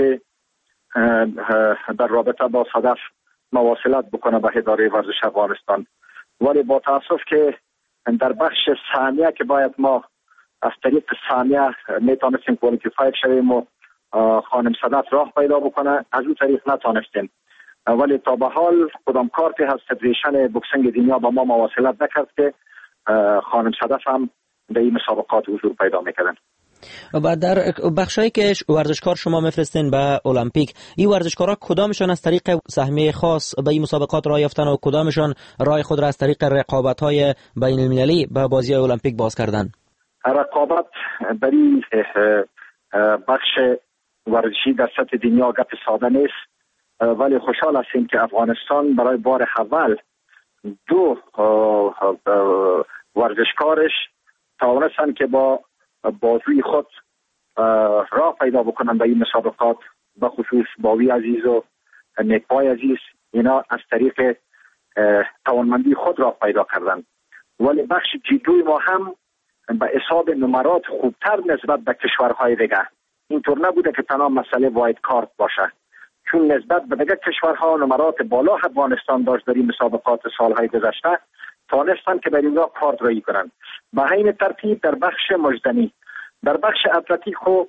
در رابطه با صدف مواصلت بکنه به اداره ورزش افغانستان، ولی با تاسف که در بخش ثانیه که باید ما از طریق ثانیه میتونستیم کوالیفای شویم و خانم صدف راه پیدا بکنه، از اون طریق نتونستیم. ولی تا به حال کدام کارتی هست فدریشن بوکسینگ دنیا با ما مواصلت نکرد که خانم صدف هم در این مسابقات حضور پیدا میکردن. و در بخشایی که ورزشکار شما میفرستین به المپیک، این ورزشکارا کدامشان از طریق سهمیه خاص به این مسابقات راه یافتن و کدامشان راه خود را از طریق رقابت‌های بین المللی به بازی‌های المپیک باز کردن؟ رقابت برای بخش ورزشی در سطح دنیا گپ ساده نیست، ولی خوشحال هستیم که افغانستان برای بار اول 2 ورزشکارش توانستن که با بازوی خود راه پیدا بکنن به این مسابقات، به خصوص باوی عزیز و نیکپای عزیز. اینا از طریق توانمندی خود راه پیدا کردن. ولی بخش جودوی ما هم به حساب نمرات خوبتر نسبت به کشورهای دیگه. اینطور نبوده که تنها مسئله وایت کارت باشه، چون نسبت به دیگه کشورها نمرات بالا افغانستان داشت در این مسابقات سالهای گذشته، تانستن که برای اینجا کارت رایی کنن. به همین ترتیب در بخش مجدنی، در بخش اتلتیک خو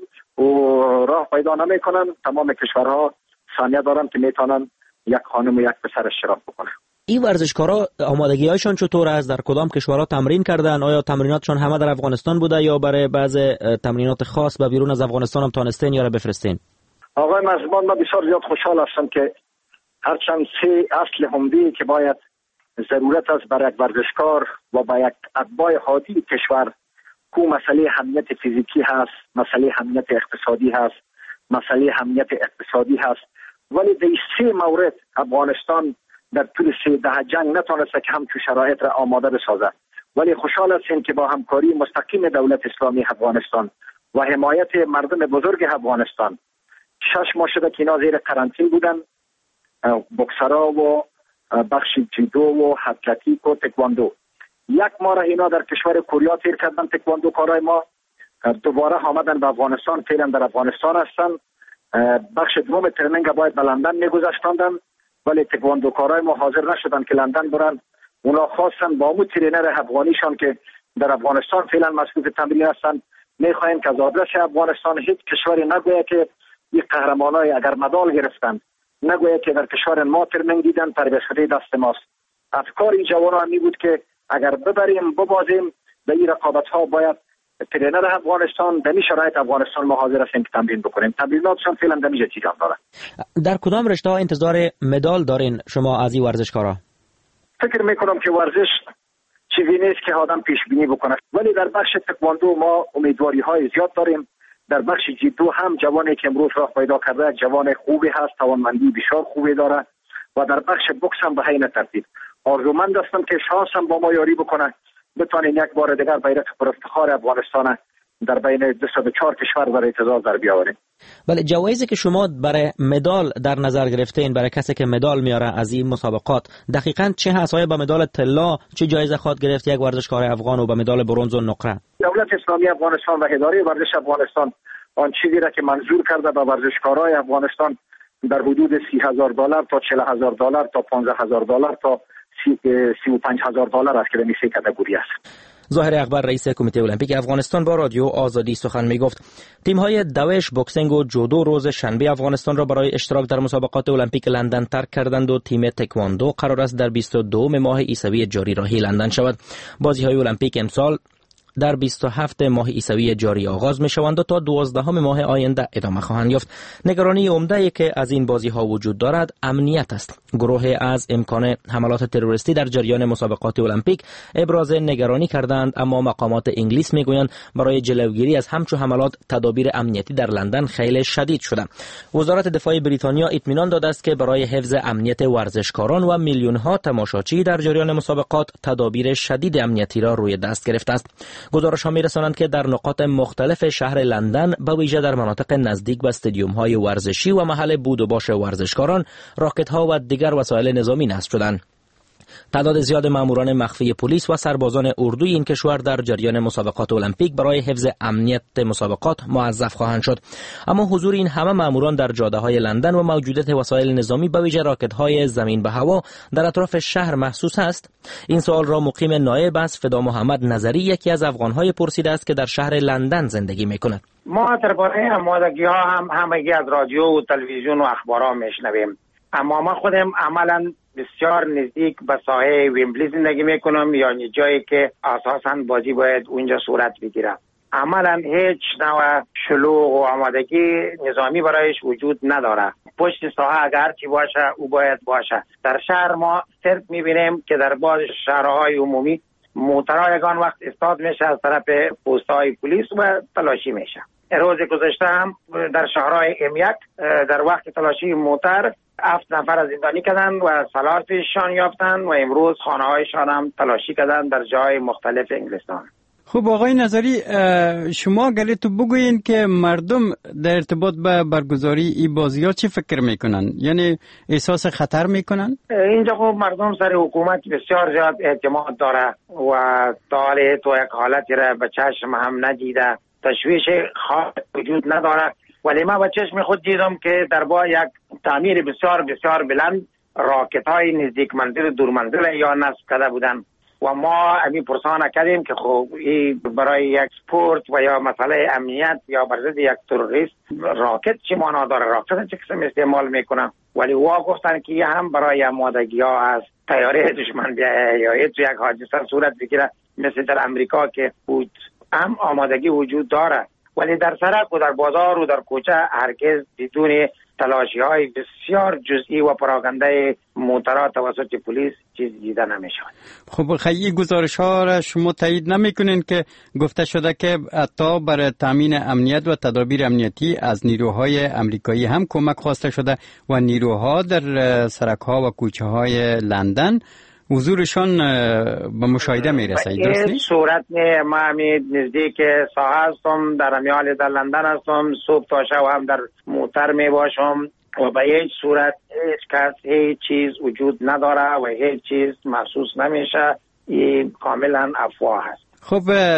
راه پیدا نمی کنن. تمام کشورها ثانیه دارن که میتونن یک خانم و یک پسر اشتراک بکنن. این ورزشکارا آمادگی‌هایشان چطور است؟ در کدام کشورها تمرین کردن؟ آیا تمریناتشان همه در افغانستان بوده یا برای بعض تمرینات خاص به بیرون از افغانستان هم تانستین یا را بفرستین؟ آقای مزمان، من بسیار زیاد خوشحال هستم که هرچند 3 اصل عمده که باید ضرورت است برای یک ورزشکار و با یک اتباع عادی کشور، کو مسئله امنیت فیزیکی هست، مسئله امنیت اقتصادی هست، مسئله امنیت اقتصادی هست، ولی در 3 مورد افغانستان در طول 3 دهه جنگ نتونسته که همچون شرایط را آماده بسازه. ولی خوشحال هستیم که با همکاری مستقیم دولت اسلامی افغانستان و حمایت مردم بزرگ افغانستان 6 ماه شده که اینا زیر قرنطین بودن، بوکسرا و بخش جودو و اتلتیک و تکواندو. 1 ماه را اینا در کشور کره تیر کردن. تکواندو کارای ما دوباره آمدن به افغانستان، فعلا در افغانستان هستن. بخش دوم ترنینگ باید به لندن میگذاشتندن، ولی تکواندو کارای ما حاضر نشدن که لندن برن. اونا خواستن با اون ترینر افغانیشان که در افغانستان فعلا مسئول تمرین هستن، میخواین که از آدرس افغانستان هیچ کشوری نگویه که این قهرمانای اگر مدال گرفتن، نگویه که در کشور ما ترنینگ دیدن، تربیت شده دست ماست. افکار این جوانان همی بود که اگر ببریم ببازیم به این رقابت ها باید ترینر افغانستان در این شرایط افغانستان ما حاضر هستیم که تمرین بکنیم. تمریناتشان فعلا در اینجا چیزام داره. در کدام رشته ها انتظار مدال دارین شما از این ورزشکارا؟ فکر میکنم که ورزش چیزی نیست که آدم پیش بینی بکنه، ولی در بخش تکواندو ما امیدواری های زیاد داریم. در بخش جودو هم جوانی که امروز راه پیدا کرده جوان خوبی هست، توانمندی بسیار خوبی داره، و در بخش بوکس هم به همین ترتیب آرزومند هستم که شانس هم با ما یاری بکنه، بتونیم یک بار دیگر بیرق پر افتخار افغانستان در بین 204 کشور برای اعتزاز در بیاوریم. بله، جوایزی که شما برای مدال در نظر گرفتین برای کسی که مدال میاره از این مسابقات دقیقاً چه هست؟ آیا به مدال طلا چه جایزه خواهد گرفت یک ورزشکار افغان و به مدال برنز و نقره؟ دولت اسلامی افغانستان و اداره ورزش افغانستان آن چیزی را که منظور کرده به ورزشکارای افغانستان در حدود $30,000 تا $40,000 تا $15,000 تا $35,000 است که در این 3 کاتگوری است. ظاهر اکبر رئیس کمیته المپیک افغانستان با رادیو آزادی سخن میگفت. تیم‌های دوش، بوکسینگ و جودو روز شنبه افغانستان را برای اشتراک در مسابقات المپیک لندن ترک کردند و تیم تکواندو قرار است در 22 ماه عیسوی جاری راهی لندن شود. بازی‌های المپیک امسال در 27 ماه عیسوی جاری آغاز می شوند و تا 12 ماه آینده ادامه خواهند یافت. نگرانی عمده‌ای که از این بازی‌ها وجود دارد امنیت است. گروه از امکان حملات تروریستی در جریان مسابقات المپیک ابراز نگرانی کردند، اما مقامات انگلیس میگویند برای جلوگیری از همچون حملات تدابیر امنیتی در لندن خیلی شدید شده. وزارت دفاع بریتانیا اطمینان داده است که برای حفظ امنیت ورزشکاران و میلیون‌ها تماشاچی در جریان مسابقات تدابیر شدید امنیتی را روی دست گرفته است. گزارش‌ها می‌رسانند که در نقاط مختلف شهر لندن به ویژه در مناطق نزدیک به استادیوم‌های ورزشی و محل بود و باش ورزشکاران راکت‌ها و دیگر وسایل نظامی نصب شدند. تعداد زیاد ماموران مخفی پلیس و سربازان اردوی این کشور در جریان مسابقات المپیک برای حفظ امنیت مسابقات موظف خواهند شد. اما حضور این همه ماموران در جاده‌های لندن و موجودیت وسایل نظامی به ویژه راکت‌های زمین به هوا در اطراف شهر محسوس است؟ این سوال را مقیم نایب از فدا محمد نظری، یکی از افغان‌های پرسیده است که در شهر لندن زندگی می‌کند. ما درباره آمادگی‌ها همگی از رادیو و تلویزیون و اخبارها میشنویم، اما ما خودم عملاً بسیار نزدیک به ساحه ویمبلی زندگی میکنم، یعنی جایی که اساساً بازی باید اونجا صورت بگیره. عملاً هیچ نوع شلوغ و آمادگی نظامی برایش وجود نداره. پشت ساحه اگر چی باشه او باید باشه. در شهر ما صرف میبینیم که در بعض شهرهای عمومی موترها یگان وقت استاد میشه از طرف پست‌های پلیس و تلاشی میشه. روز گذشته هم در شهرهای M1 در وقت تلاشی موتر 7 نفر از زندانی کردند و سلامتشان یافتند و امروز خانه‌هایشان هم تلاشی کردند در جای مختلف انگلستان. خب آقای نظری، شما اگر تو بگوین که مردم در ارتباط به برگزاری این بازی‌ها چی فکر میکنن؟ یعنی احساس خطر میکنن؟ اینجا خب مردم سر حکومت بسیار زیاد اعتماد داره و تا تو یک حالتی را به چشم هم ندیده، تشویش خاص وجود نداره. ولی من با چشم خود دیدم که در با یک تعمیر بسیار بسیار بلند راکت‌های نزدیک منزل دور منزل یا نصب کرده بودن و ما همین پرسان کردیم که خب این برای یک سپورت و یا مسئله امنیت یا بر ضد یک تروریست راکت چی معنا داره، راکت چه قسم استعمال میکنه؟ ولی وا گفتن که یه هم برای آمادگی‌ها از طیاره دشمن بیایه یا تو یک حادثه صورت بگیره مثل در امریکا که بود، هم آمادگی وجود داره. ولی در سرک و در بازار و در کوچه هرگز بدون تلاشی‌های بسیار جزئی و پراکنده موترها توسط پلیس چیز دیده نمی‌شود. خب خیلی گزارش‌ها را شما تایید نمی‌کنین که گفته شده که حتی برای تامین امنیت و تدابیر امنیتی از نیروهای آمریکایی هم کمک خواسته شده و نیروها در سرک‌ها و کوچه‌های لندن حضورشان به مشاهده میرسه، درست نیست؟ صورت نه، ما نزدیک ساحه هستم، در امیال در لندن هستم، صبح تا شب هم در موتر می باشم و به هیچ صورت هیچ کس هیچ چیز وجود نداره و هیچ چیز محسوس نمیشه. این کاملا افواه هست. خب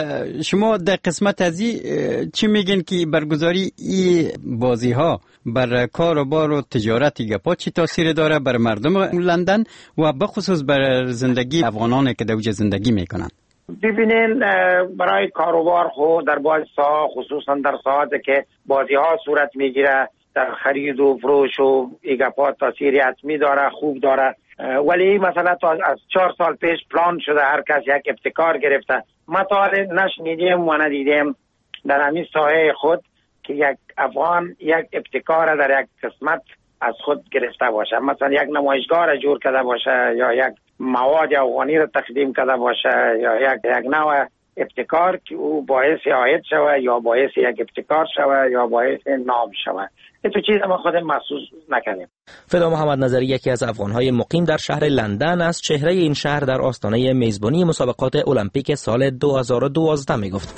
شما در قسمت از چی میگین که برگزاری این بازی ها بر کار و بار و تجارت گپا چی تاثیر داره بر مردم لندن و بخصوص بر زندگی افغانانی که در اونجا زندگی میکنن؟ ببینین برای کاروبار خود در بعض ساعت خصوصا در ساعتی که بازی ها صورت میگیره در خرید و فروش و گپا تاثیری حتمی داره، خوب داره. ولی مثلا تا از 4 سال پیش پلان شده هر کس یک ابتکار گرفته. ما تا نشنیدیم و ندیدیم در همین ساحه خود که یک افغان یک ابتکار در یک قسمت از خود گرفته باشه، مثلا یک نمایشگاه را جور کرده باشه یا یک مواد افغانی را تقدیم کرده باشه یا یک نوع ابتکار که او باعث عاید شوه یا باعث یک ابتکار شوه یا باعث نام شوه. این تو چیز ما خودم محسوس نکنیم. فدا محمد نظری، یکی از افغان‌های مقیم در شهر لندن، از چهره این شهر در آستانه میزبانی مسابقات المپیک سال 2012 میگفت.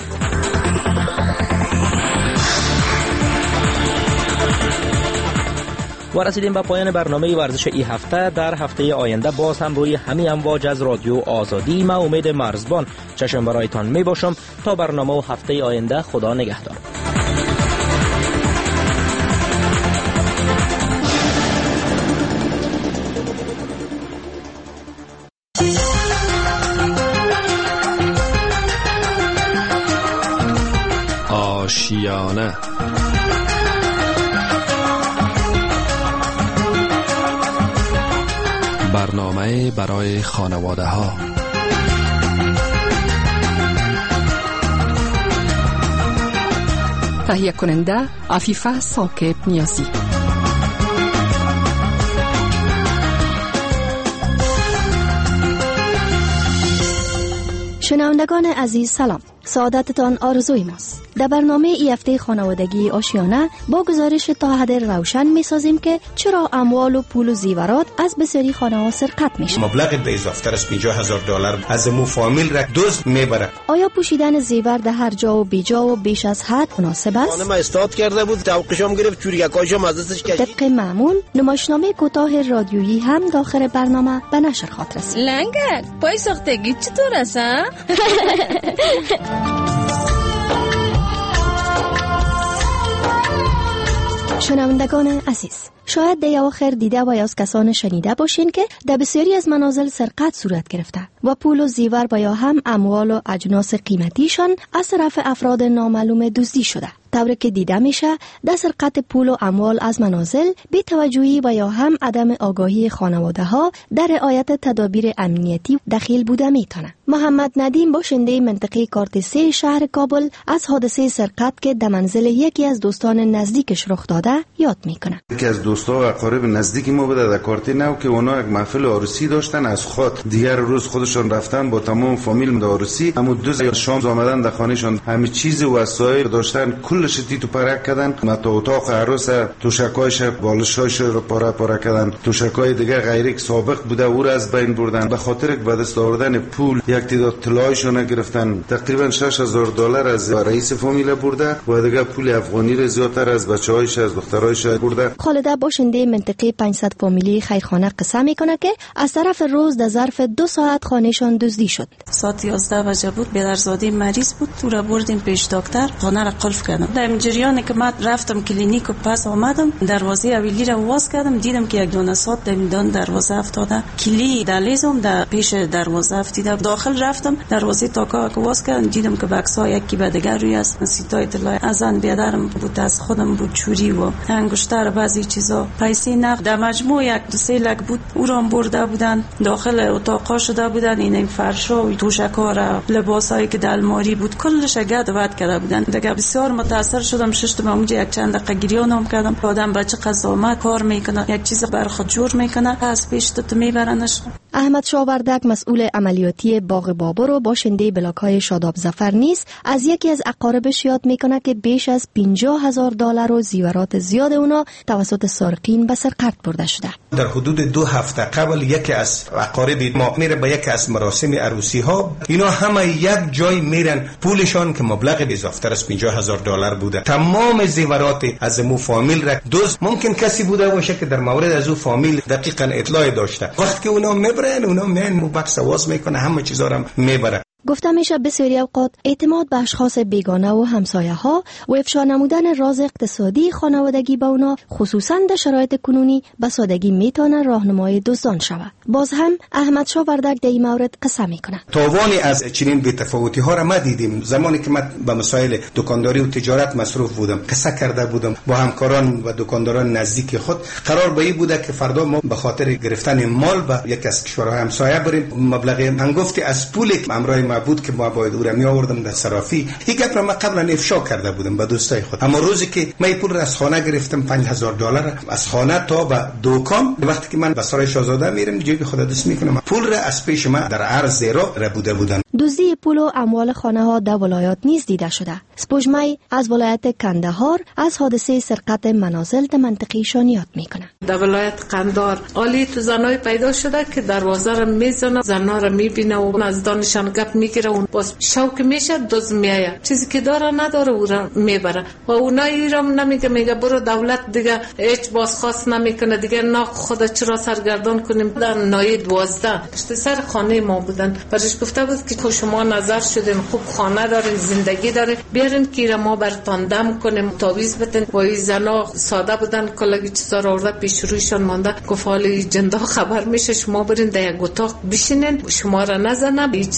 و رسیدیم به پایان برنامه ورزش این هفته. در هفته آینده باز هم روی همین امواج از رادیو آزادی ما امید مرزبان چشم برایتان می باشم. تا برنامه و هفته آینده، خدا نگهدار. آشیانه. برنامه برای خانواده ها. تهیه کننده عفیفه ثاقب نیازی. شنوندگان عزیز سلام، سعادتتان آرزوی ماست. در برنامه ای هفته خانوادگی آشیانه با گزارش تا حد روشن می سازیم که چرا اموال و پول و زیورات از بسیاری خانه ها سرقت می شود. مبلغ به اضافه از $50,000 از مو فامیل را دزد می برد. آیا پوشیدن زیور در هر جا و بیجا و بیش از حد مناسب است؟ خانم استاد کرده بود، توقشم گرفت، چوریکاشم از دستش کشید. طبق معمول نمایشنامه کوتاه رادیویی هم داخل برنامه به نشر خواهد رسید. لنگر پای ساختگی چطور است؟ شنوندگان عزیز، شاید در اواخر دیده و یا از کسان شنیده باشین که در بسیاری از منازل سرقت صورت گرفته و پول و زیور و یا هم اموال و اجناس قیمتیشان از طرف افراد نامعلوم دزدی شده. طوری که دیده میشه در سرقت پول و اموال از منازل بی توجهی و یا هم عدم آگاهی خانواده ها در رعایت تدابیر امنیتی دخیل بوده میتونه. محمد ندیم باشنده منطقه کارت 3 شهر کابل از حادثه سرقت که در منزل یکی از دوستان نزدیکش رخ داده یاد میکنه. یکی از دوستا و اقارب نزدیکی ما بوده در کارت 9 که اونا یک محفل عروسی داشتن، از خود دیگر روز خودشون رفتن با تمام فامیل در عروسی، اما دو شام آمدن در خانهشون، همه چیز و وسایل داشتن، کلش تیتو پرک کردن، متا اتاق عروس توشکایش بالشایش رو پاره کردن، توشکای دیگه غیری سابق بوده او را از بین بردن. به خاطر به دست آوردن پول یک تعداد طلایشون گرفتن، تقریبا $6,000 از رئیس فامیل برده و دیگه پول افغانی را زیادتر از بچه‌هایش از دخترایش برده. خالده باشنده منطقه 500 فامیلی خیرخانه قصه میکنه که از طرف روز در ظرف 2 ساعت خانهشان دزدی شد. ساعت 11 بجه بود، پدرزاده مریض بود، تو را بردیم پیش دکتر، خانه را قلف کردم. در جریانی که من رفتم کلینیک و پس آمدم، دروازه اولی را باز کردم، دیدم که یک دونه ساعت در دروازه افتاده، کلی دلیزم در پیش دروازه افتیده. داخل رفتم، دروازه تاکا که باز کردم، دیدم که بکس‌ها یکی به دیگر روی است، سیتای طلای از آن بیادرم بود، از خودم بود، چوری و انگشتر، بعضی چیزا، پیسه نقد، در مجموع 1-2 لک بود. او را برده بودن، داخل اتاقا شده بودن، این فرشا و توشکا، لباسایی که در الماری بود کلش گد ود کرده بودن. دیگه بسیار متاثر شدم، ششتم اونجا یک چند دقیقه گریانم کردم. آدم بچه قضاوت کار میکنه، یک چیز بر خود جور میکنه، از پیش تو میبرنش. احمد شاوردک مسئول عملیاتی باغ بابر و باشنده بلاک‌های شاداب ظفر نیز از یکی از اقاربش یاد میکنه که بیش از $50,000 و زیورات زیاد اونا توسط سارقین به سرقت برده شده. در حدود 2 هفته قبل یکی از اقارب ما میره به یکی از مراسم عروسی ها، اینا همه یک جای میرن، پولشان که مبلغ اضافه از $50,000 بوده، تمام زیورات از مو فامیل را دزد. ممکن کسی بوده باشه که در مورد از او فامیل دقیقاً اطلاع داشته، وقتی که اونا میبرن، اونا میان مو بکس واز میکنه، همه چیزا را میبره. گفته میشه بسیاری اوقات اعتماد به اشخاص بیگانه و همسایه ها و افشا نمودن راز اقتصادی خانوادگی با اونا خصوصا در شرایط کنونی به سادگی میتونه راهنمای دزدان شود. باز هم احمد شاوردک در این مورد قصه میکنه. تاوانی از چنین بی‌تفاوتی ها را ما دیدیم زمانی که من به مسائل دکانداری و تجارت مصروف بودم. قصه کرده بودم با همکاران و دکانداران نزدیک خود، قرار به این بوده که فردا ما به خاطر گرفتن مال به یک از کشورهای همسایه بریم. مبلغ هنگفتی از پولی که امرای ما بود که ما باید او را می آوردم در صرافی، این گپ را ما قبلا افشا کرده بودم به دوستای خود. اما روزی که من پول را از خانه گرفتم، $5,000 از خانه تا به دکان، وقتی که من به سرای شاهزاده میرم جیب خود دست میکنم، پول را از پیش ما در عرض را بوده بودن. دزدی پول و اموال خانه ها در ولایات نیز دیده شده. سپوجمی از ولایت کندهار از حادثه سرقت منازل در منطقه شان یاد میکنه. در ولایت قندهار عالی تو زنای پیدا شده که دروازه را میزنه، زنا را میبینه و از دانشان گپ میگیره، اون باز شوک میشه، دزد میایه، چیزی که داره نداره او را میبره و اونایی را نمیگه، میگه برو دولت دیگه هیچ بازخواست نمیکنه، دیگه نا خود چرا سرگردان کنیم. در نایه 12 پشت سر خانه ما بودن، برش گفته بود که شما نظر شدین خوب خانه دارین، زندگی دارین، بیارین که ما برتان دم کنیم، تعویض بدین. و این زنا ساده بودن، کلگی چیزا را آورده پیش رویشان مانده، گفت حالا جندا خبر میشه، شما برین در یک اتاق بشینین، شما را نزنه، این چیزا میتو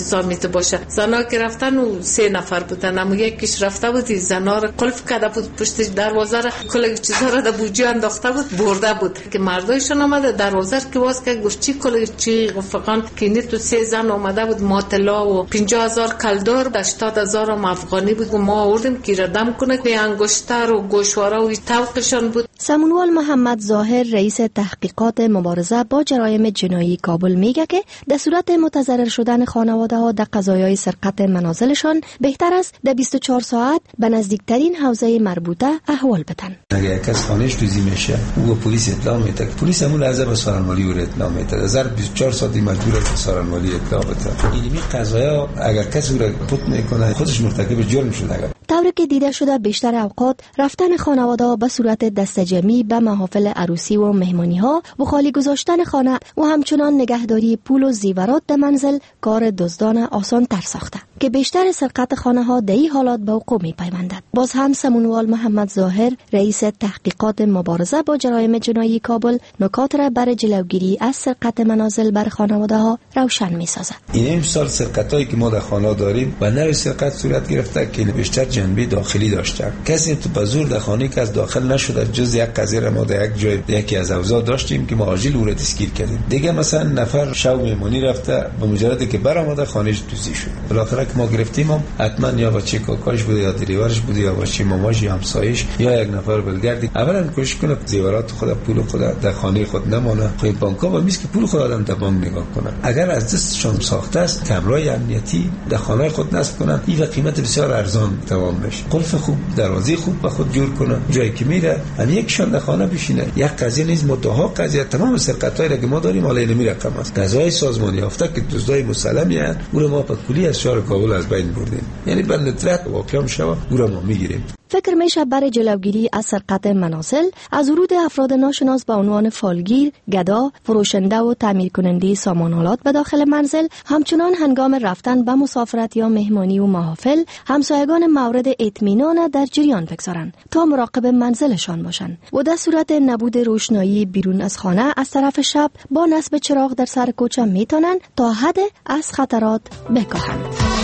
باشه. زنا که رفتن و 3 نفر بودن، اما یکیش رفته بود زنا رو قلف کرده بود، پشت دروازه رو کل چیزا رو در بوجی انداخته بود، برده بود که مردایشون آمده دروازه که باز که گفت چی کل چی فقط که تو 3 زن آمده بود، ماطلا و 50,000 کلدار 80,000 افغانی بود. ما آوردیم که ردم کنه که انگشتر و گوشواره و توقشان بود. سمونوال محمد ظاهر رئیس تحقیقات مبارزه با جرایم جنایی کابل میگه که در صورت متضرر شدن خانواده ها در قضایای سرقت منازلشان بهتر است در 24 ساعت به نزدیکترین حوزه مربوطه احوال بدن. اگر کس خانهش دوزی میشه او پلیس اطلاع میده، پلیس همون لحظه به سارنوالی او اطلاع میده، در 24 ساعت مجبور است سارنوالی اطلاع بده. این قضایا اگر کسی را پوت میکنه خودش مرتکب جرم شده. طوری که دیده شده بیشتر اوقات رفتن خانواده به صورت دستجمعی به محافل عروسی و مهمانی ها و خالی گذاشتن خانه و همچنان نگهداری پول و زیورات در منزل کار دزدان آسان تر ساخته که بیشتر سرقت خانه ها در این حالات به وقوع می پیوندد. باز هم سمونوال محمد ظاهر رئیس تحقیقات مبارزه با جرایم جنایی کابل نکات را برای جلوگیری از سرقت منازل بر خانواده ها روشن می سازد. این امسال سرقتایی که ما در خانه داریم و نوع سرقت صورت گرفته که بیشتر جنبه داخلی داشته. کسی تو بازور در خانه که از داخل نشده جز یک قضیه را ما در یک جای یکی از اوضاع داشتیم که ما عاجل او را دستگیر کردیم. دیگه مثلا نفر شب مهمانی رفته به مجرد که برآمده خانهش دوزی شد. بالاخره که ما گرفتیم هم حتما یا بچه کاکاش بوده یا دریورش بوده یا بچه ماماش یا همسایش یا یک نفر بلگردی. اولا کوشش کنه زیورات خود پول خود در خانه خود نمونه. خود بانک‌ها با میز که پول خود آدم در بانک نگاه کنه. اگر از دستشون ساخته است کامرای امنیتی در خانه خود نصب کنن این قیمت بسیار ارزان تمام میشه. قلف خوب دروازه خوب به خود جور کنه، جایی که میره ان یکشان در خانه بشینه. یک قضیه نیست، متها قضیه تمام سرقتایی که ما داریم حالا نمی رقم است. قضای سازمانی یافته که دزدای مسلمی هست او ما به کلی از شهر کابل از بین بردیم، یعنی به ندرت واقع شوه او را ما میگیریم. فکر میشه برای جلوگیری از سرقت منازل از ورود افراد ناشناس به عنوان فالگیر، گدا، فروشنده و تعمیر کننده سامانالات به داخل منزل، همچنان هنگام رفتن به مسافرت یا مهمانی و محافل همسایگان مورد اطمینان در جریان بگذارند تا مراقب منزلشان باشند و در صورت نبود روشنایی بیرون از خانه از طرف شب با نصب چراغ در سر کوچه میتونند تا حد از خطرات بکاهند.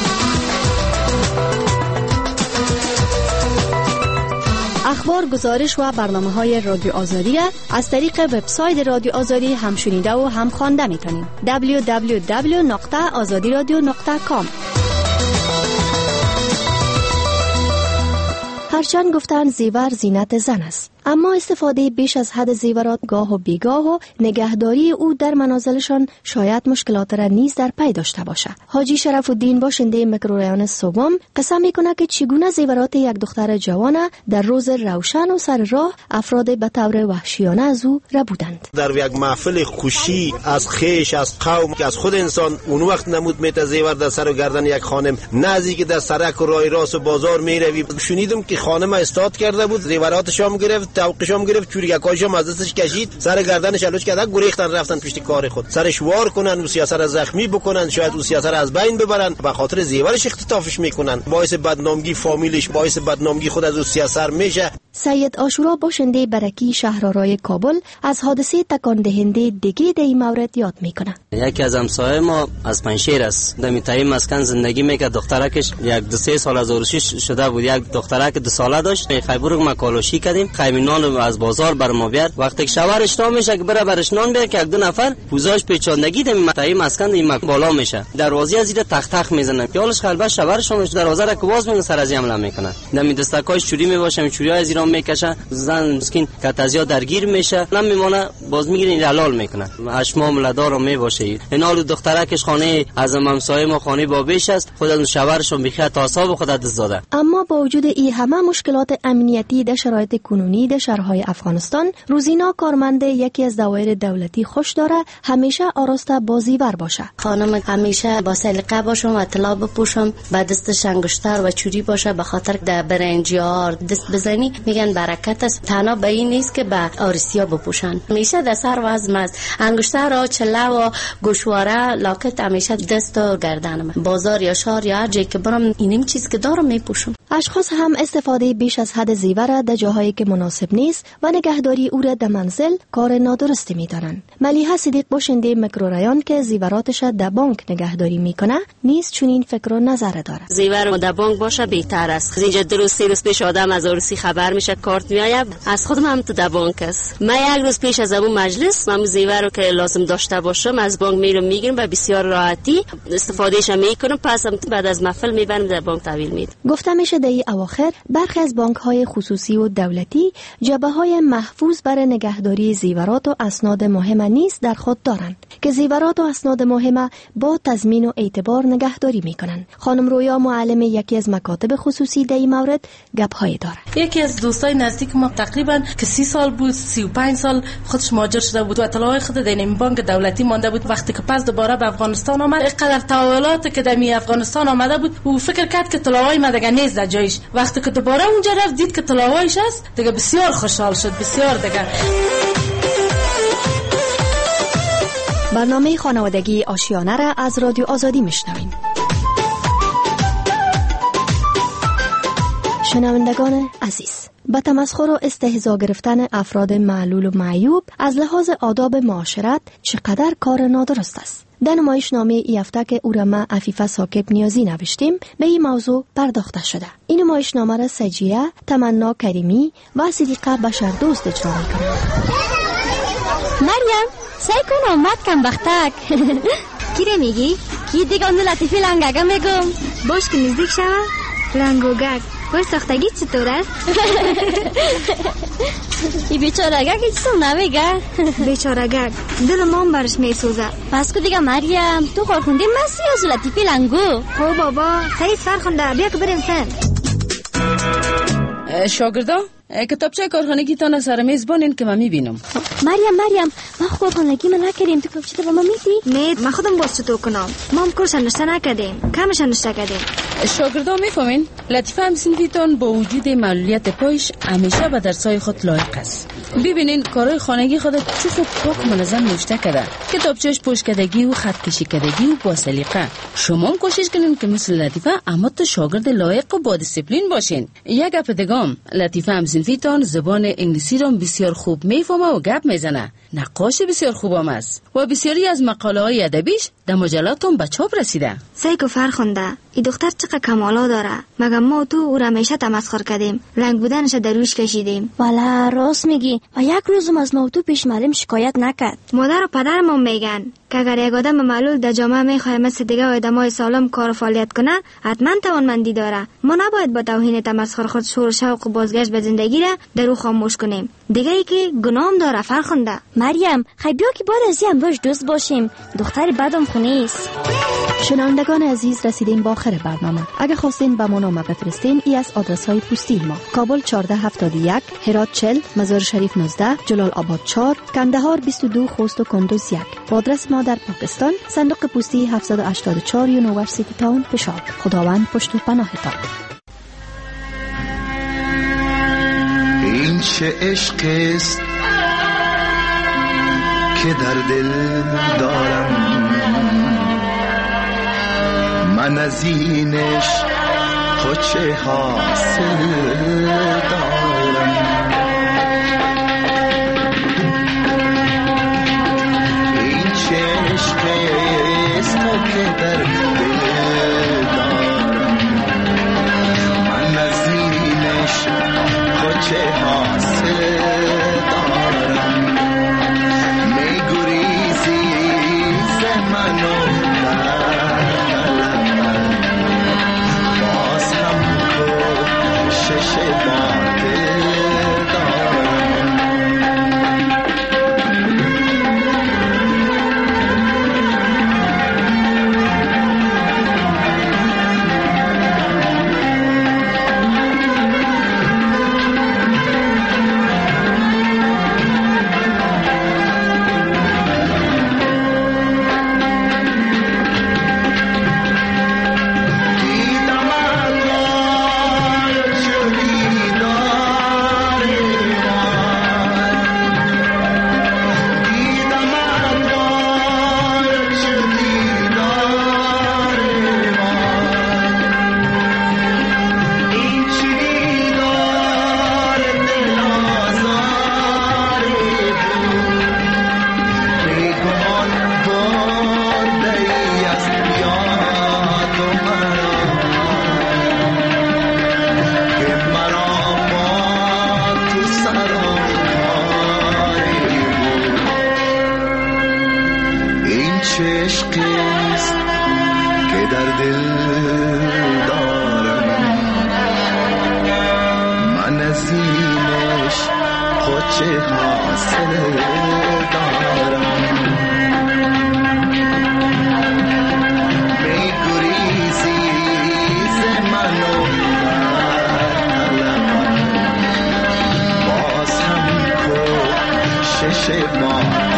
اخبار، گزارش و برنامه‌های رادیو آزادی از طریق وبسایت رادیو آزادی هم شنیده و هم خوانده می‌تونید. www.azadiradio.com. هرچند گفتن زیور زینت زن است، اما استفاده بیش از حد زیورات گاه و بیگاه و نگهداری او در منازلشان شاید مشکلات را نیز در پی داشته باشد. حاجی شرف الدین باشنده میکروریان سوم قسم میکنه که چگونه زیورات یک دختر جوان در روز روشن و سر راه افراد به طور وحشیانه از او را بودند. در یک محفل خوشی از خیش از قوم که از خود انسان اون وقت نمود میته زیور در سر و گردن یک خانم، نزدیک در سرک و راه راست و بازار میروی شنیدم که خانم استاد کرده بود، زیوراتشام گرفت، توقشام گرفت، چوریکاشم از دستش کشید، سر گردنش الوش کرد، گریختن رفتن پیش کار خود، سرش وار کنن و سیاست را زخمی بکنن، شاید او سیاست را از بین ببرن، به خاطر زیورش اختطافش میکنن، باعث بدنامگی فامیلش، باعث بدنامگی خود از او سیاست میشه. سید عاشورا باشنده برکی شهرآرای کابل از حادثه تکان دهنده دیگه در این مورد یاد میکنه. یکی از همسایه ما از پنشیر است، در میتای مسکن زندگی میکرد. دخترکش یک 2-3 سال از عروسیش شده بود، یک دخترک 2 ساله داشت. خیبورگ ما کالوشی کردیم، خیمینان از بازار بر ما بیار. وقتی که شوهرش تا میشه که بره برش نان بیاره که 2 نفر پوزاش پیچاندگی در میتای مسکن این بالا میشه، دروازه از زیر تخت میزنن. یالش خلبه شوهرشون دروازه را که باز میکنه سر از حمله میکنه. در می دستکاش چوری میباشه، چوریای از ایران میکشه، زن مسکین کتازیا درگیر میشه، نمیمونه، باز میگیرین حلال میکنه. اشمام لدارو میباشه. اینالو دخترکش خانه از همسایه ما خانه بابیش است، خود از شوهرشون بیخیه تاساب خود دست داده. اما با وجود این همه مشکلات امنیتی در شرایط کنونی در شهرهای افغانستان، روزینا کارمند یکی از دوایر دولتی خوش داره همیشه آراسته با زیور باشه. خانم همیشه با سلیقه باشم و اطلاع بپوشم، با دستش انگشتر و چوری باشه، به خاطر در برنجیار دست بزنی میگن برکت است. تنها به این نیست که به آرسیا بپوشن، همیشه در سر وزم است، انگشتر و چله و گوشواره لاکت همیشه دست و گردنم. بازار یا شهر یا هر جایی که برم اینم چیز که دارم میپوشم. اشخاص هم استفاده بیش از حد زیور در جاهایی که مناسب نیست و نگهداری او را در منزل کار نادرستی می‌دانند. ملیحه صدیق باشنده میکروریان که زیوراتش در بانک نگهداری میکنه نیز چنین فکر و نظر داره. زیور در بانک باشه بهتر است. اینجا درست روز پیش آدم از عروسی خبر میشه کارت میآید، از خودم هم تو در بانک است. من یک روز پیش از اون مجلس من زیور رو که لازم داشته باشم از بانک میرم میگیرم و بسیار راحتی استفادهش میکنم، پس بعد از محفل میبرم در بانک تحویل میدم. گفته میشه در اواخر برخی از بانک‌های خصوصی و دولتی جبهه‌های محفوظ برای نگهداری زیورات و اسناد مهم نیز در خود دارند که زیورات و اسناد مهم با تضمین و اعتبار نگهداری میکنند. خانم رویا معلم یکی از مکاتب خصوصی در این مورد گپ‌های داره. یکی از دوستای نزدیک ما تقریبا که 30 سال بود، 35 سال خودش مهاجر شده بود و اطلاعات خود در این بانک دولتی مانده بود. وقتی که پس دوباره به افغانستان آمد، اینقدر تحولات که در افغانستان آمده بود او فکر کرد که اطلاعات ما دیگه نیست در جایش. وقتی که دوباره اونجا رفت دید که اطلاعاتش هست، دیگه بسیار خوشحال شد، بسیار دیگه. برنامه خانوادگی آشیانه را از رادیو آزادی میشنوین. شنوندگان عزیز، به تمسخر و استهزا گرفتن افراد معلول و معیوب از لحاظ آداب معاشرت چقدر کار نادرست است. در نمایشنامه ای هفته که او را ما عفیفه ساکب نیازی نوشتیم به این موضوع پرداخته شده. این نمایشنامه را سجیه، تمنا کریمی و صدیقه بشردوست اجرا می‌کنند. مریم سعی کن آمد کم بختک. کی رو میگی؟ کی دیگه اون لطیفی لنگگه میگم. باش که نزدیک شوه. لنگوگک پر ساختگی چطور است؟ ای بیچارگک چیزم نمیگه. بیچارگک دل مام برش میسوزه. پس که دیگه مریم تو خورخونده مسی از لطیفی لنگو. خب بابا سعید فرخنده بیا که بریم سن. شاگردا کتابچه کارخانگی تان سر میز بانین که من میبینم. مریم ما کارخانگی من نکردیم، تو کتابچه با ما میدی؟ نه من خودم باز تو کنم، ما هم کورس نشته نکردیم، کمش نشته کردیم. شاگردا میفهمین لطیفه هم صنفیتان با وجود معلولیت پایش همیشه به درسای خود لایق است. ببینین کارهای خانگی خود چه خوب پاک منظم نوشته کرده، کتابچهش پشتکدگی و خط کشی کردگی و با سلیقه. شما هم کوشش کنین که مثل لطیفه اما تو شاگرد لایق و با دیسپلین باشین. یک گپ دیگه، لطیفه هم صنفیتان زبان انگلیسی را بسیار خوب میفهمه و گپ میزنه. نقاش بسیار خوبم است و بسیاری از مقاله های ادبیش در مجلاتون به چاپ رسیده. سیکو فرخنده این دختر چقدر کمالا داره، مگه ما تو او را همیشه تمسخر کردیم، لنگ بودنش در روش کشیدیم. والا راست میگی و یک روزم از ما تو پیش معلم شکایت نکرد. مادر و پدرم هم میگن که اگر یک آدم معلول در جامعه میخواه مثل دیگه آدمای سالم کار و فعالیت کنه حتما توانمندی داره. ما نباید با توهین تمسخر خود شور شوق و بازگشت به زندگی را در او خاموش کنیم. دیگه ای که گناهم داره فرخنده. مریم خیلی بیا که بعد از این باش دوست باشیم، دختری بدم خونیست. شنوندگان عزیز رسیدیم با آخر برنامه. اگه خواستین به ما نامه بفرستین ای از آدرس های پستی ما: کابل 1471، هرات 40، مزار شریف 19، جلال آباد 4، کندهار 22، خوست و کندوز 1. آدرس ما در پاکستان صندوق پستی 784 یونیورسیتی تاون پشاور. خداوند پشت و پناهتان. این چه عشق است که در دل دارم، من از اینش چه حاصل دارم. این چه عشق است که در دل دارم، من از اینش چه حاصل دارم. میگریزی ز من و باز هم کشش خود چه حاصل دارم می گریزی ز منو در طلب باز هم کوشش ما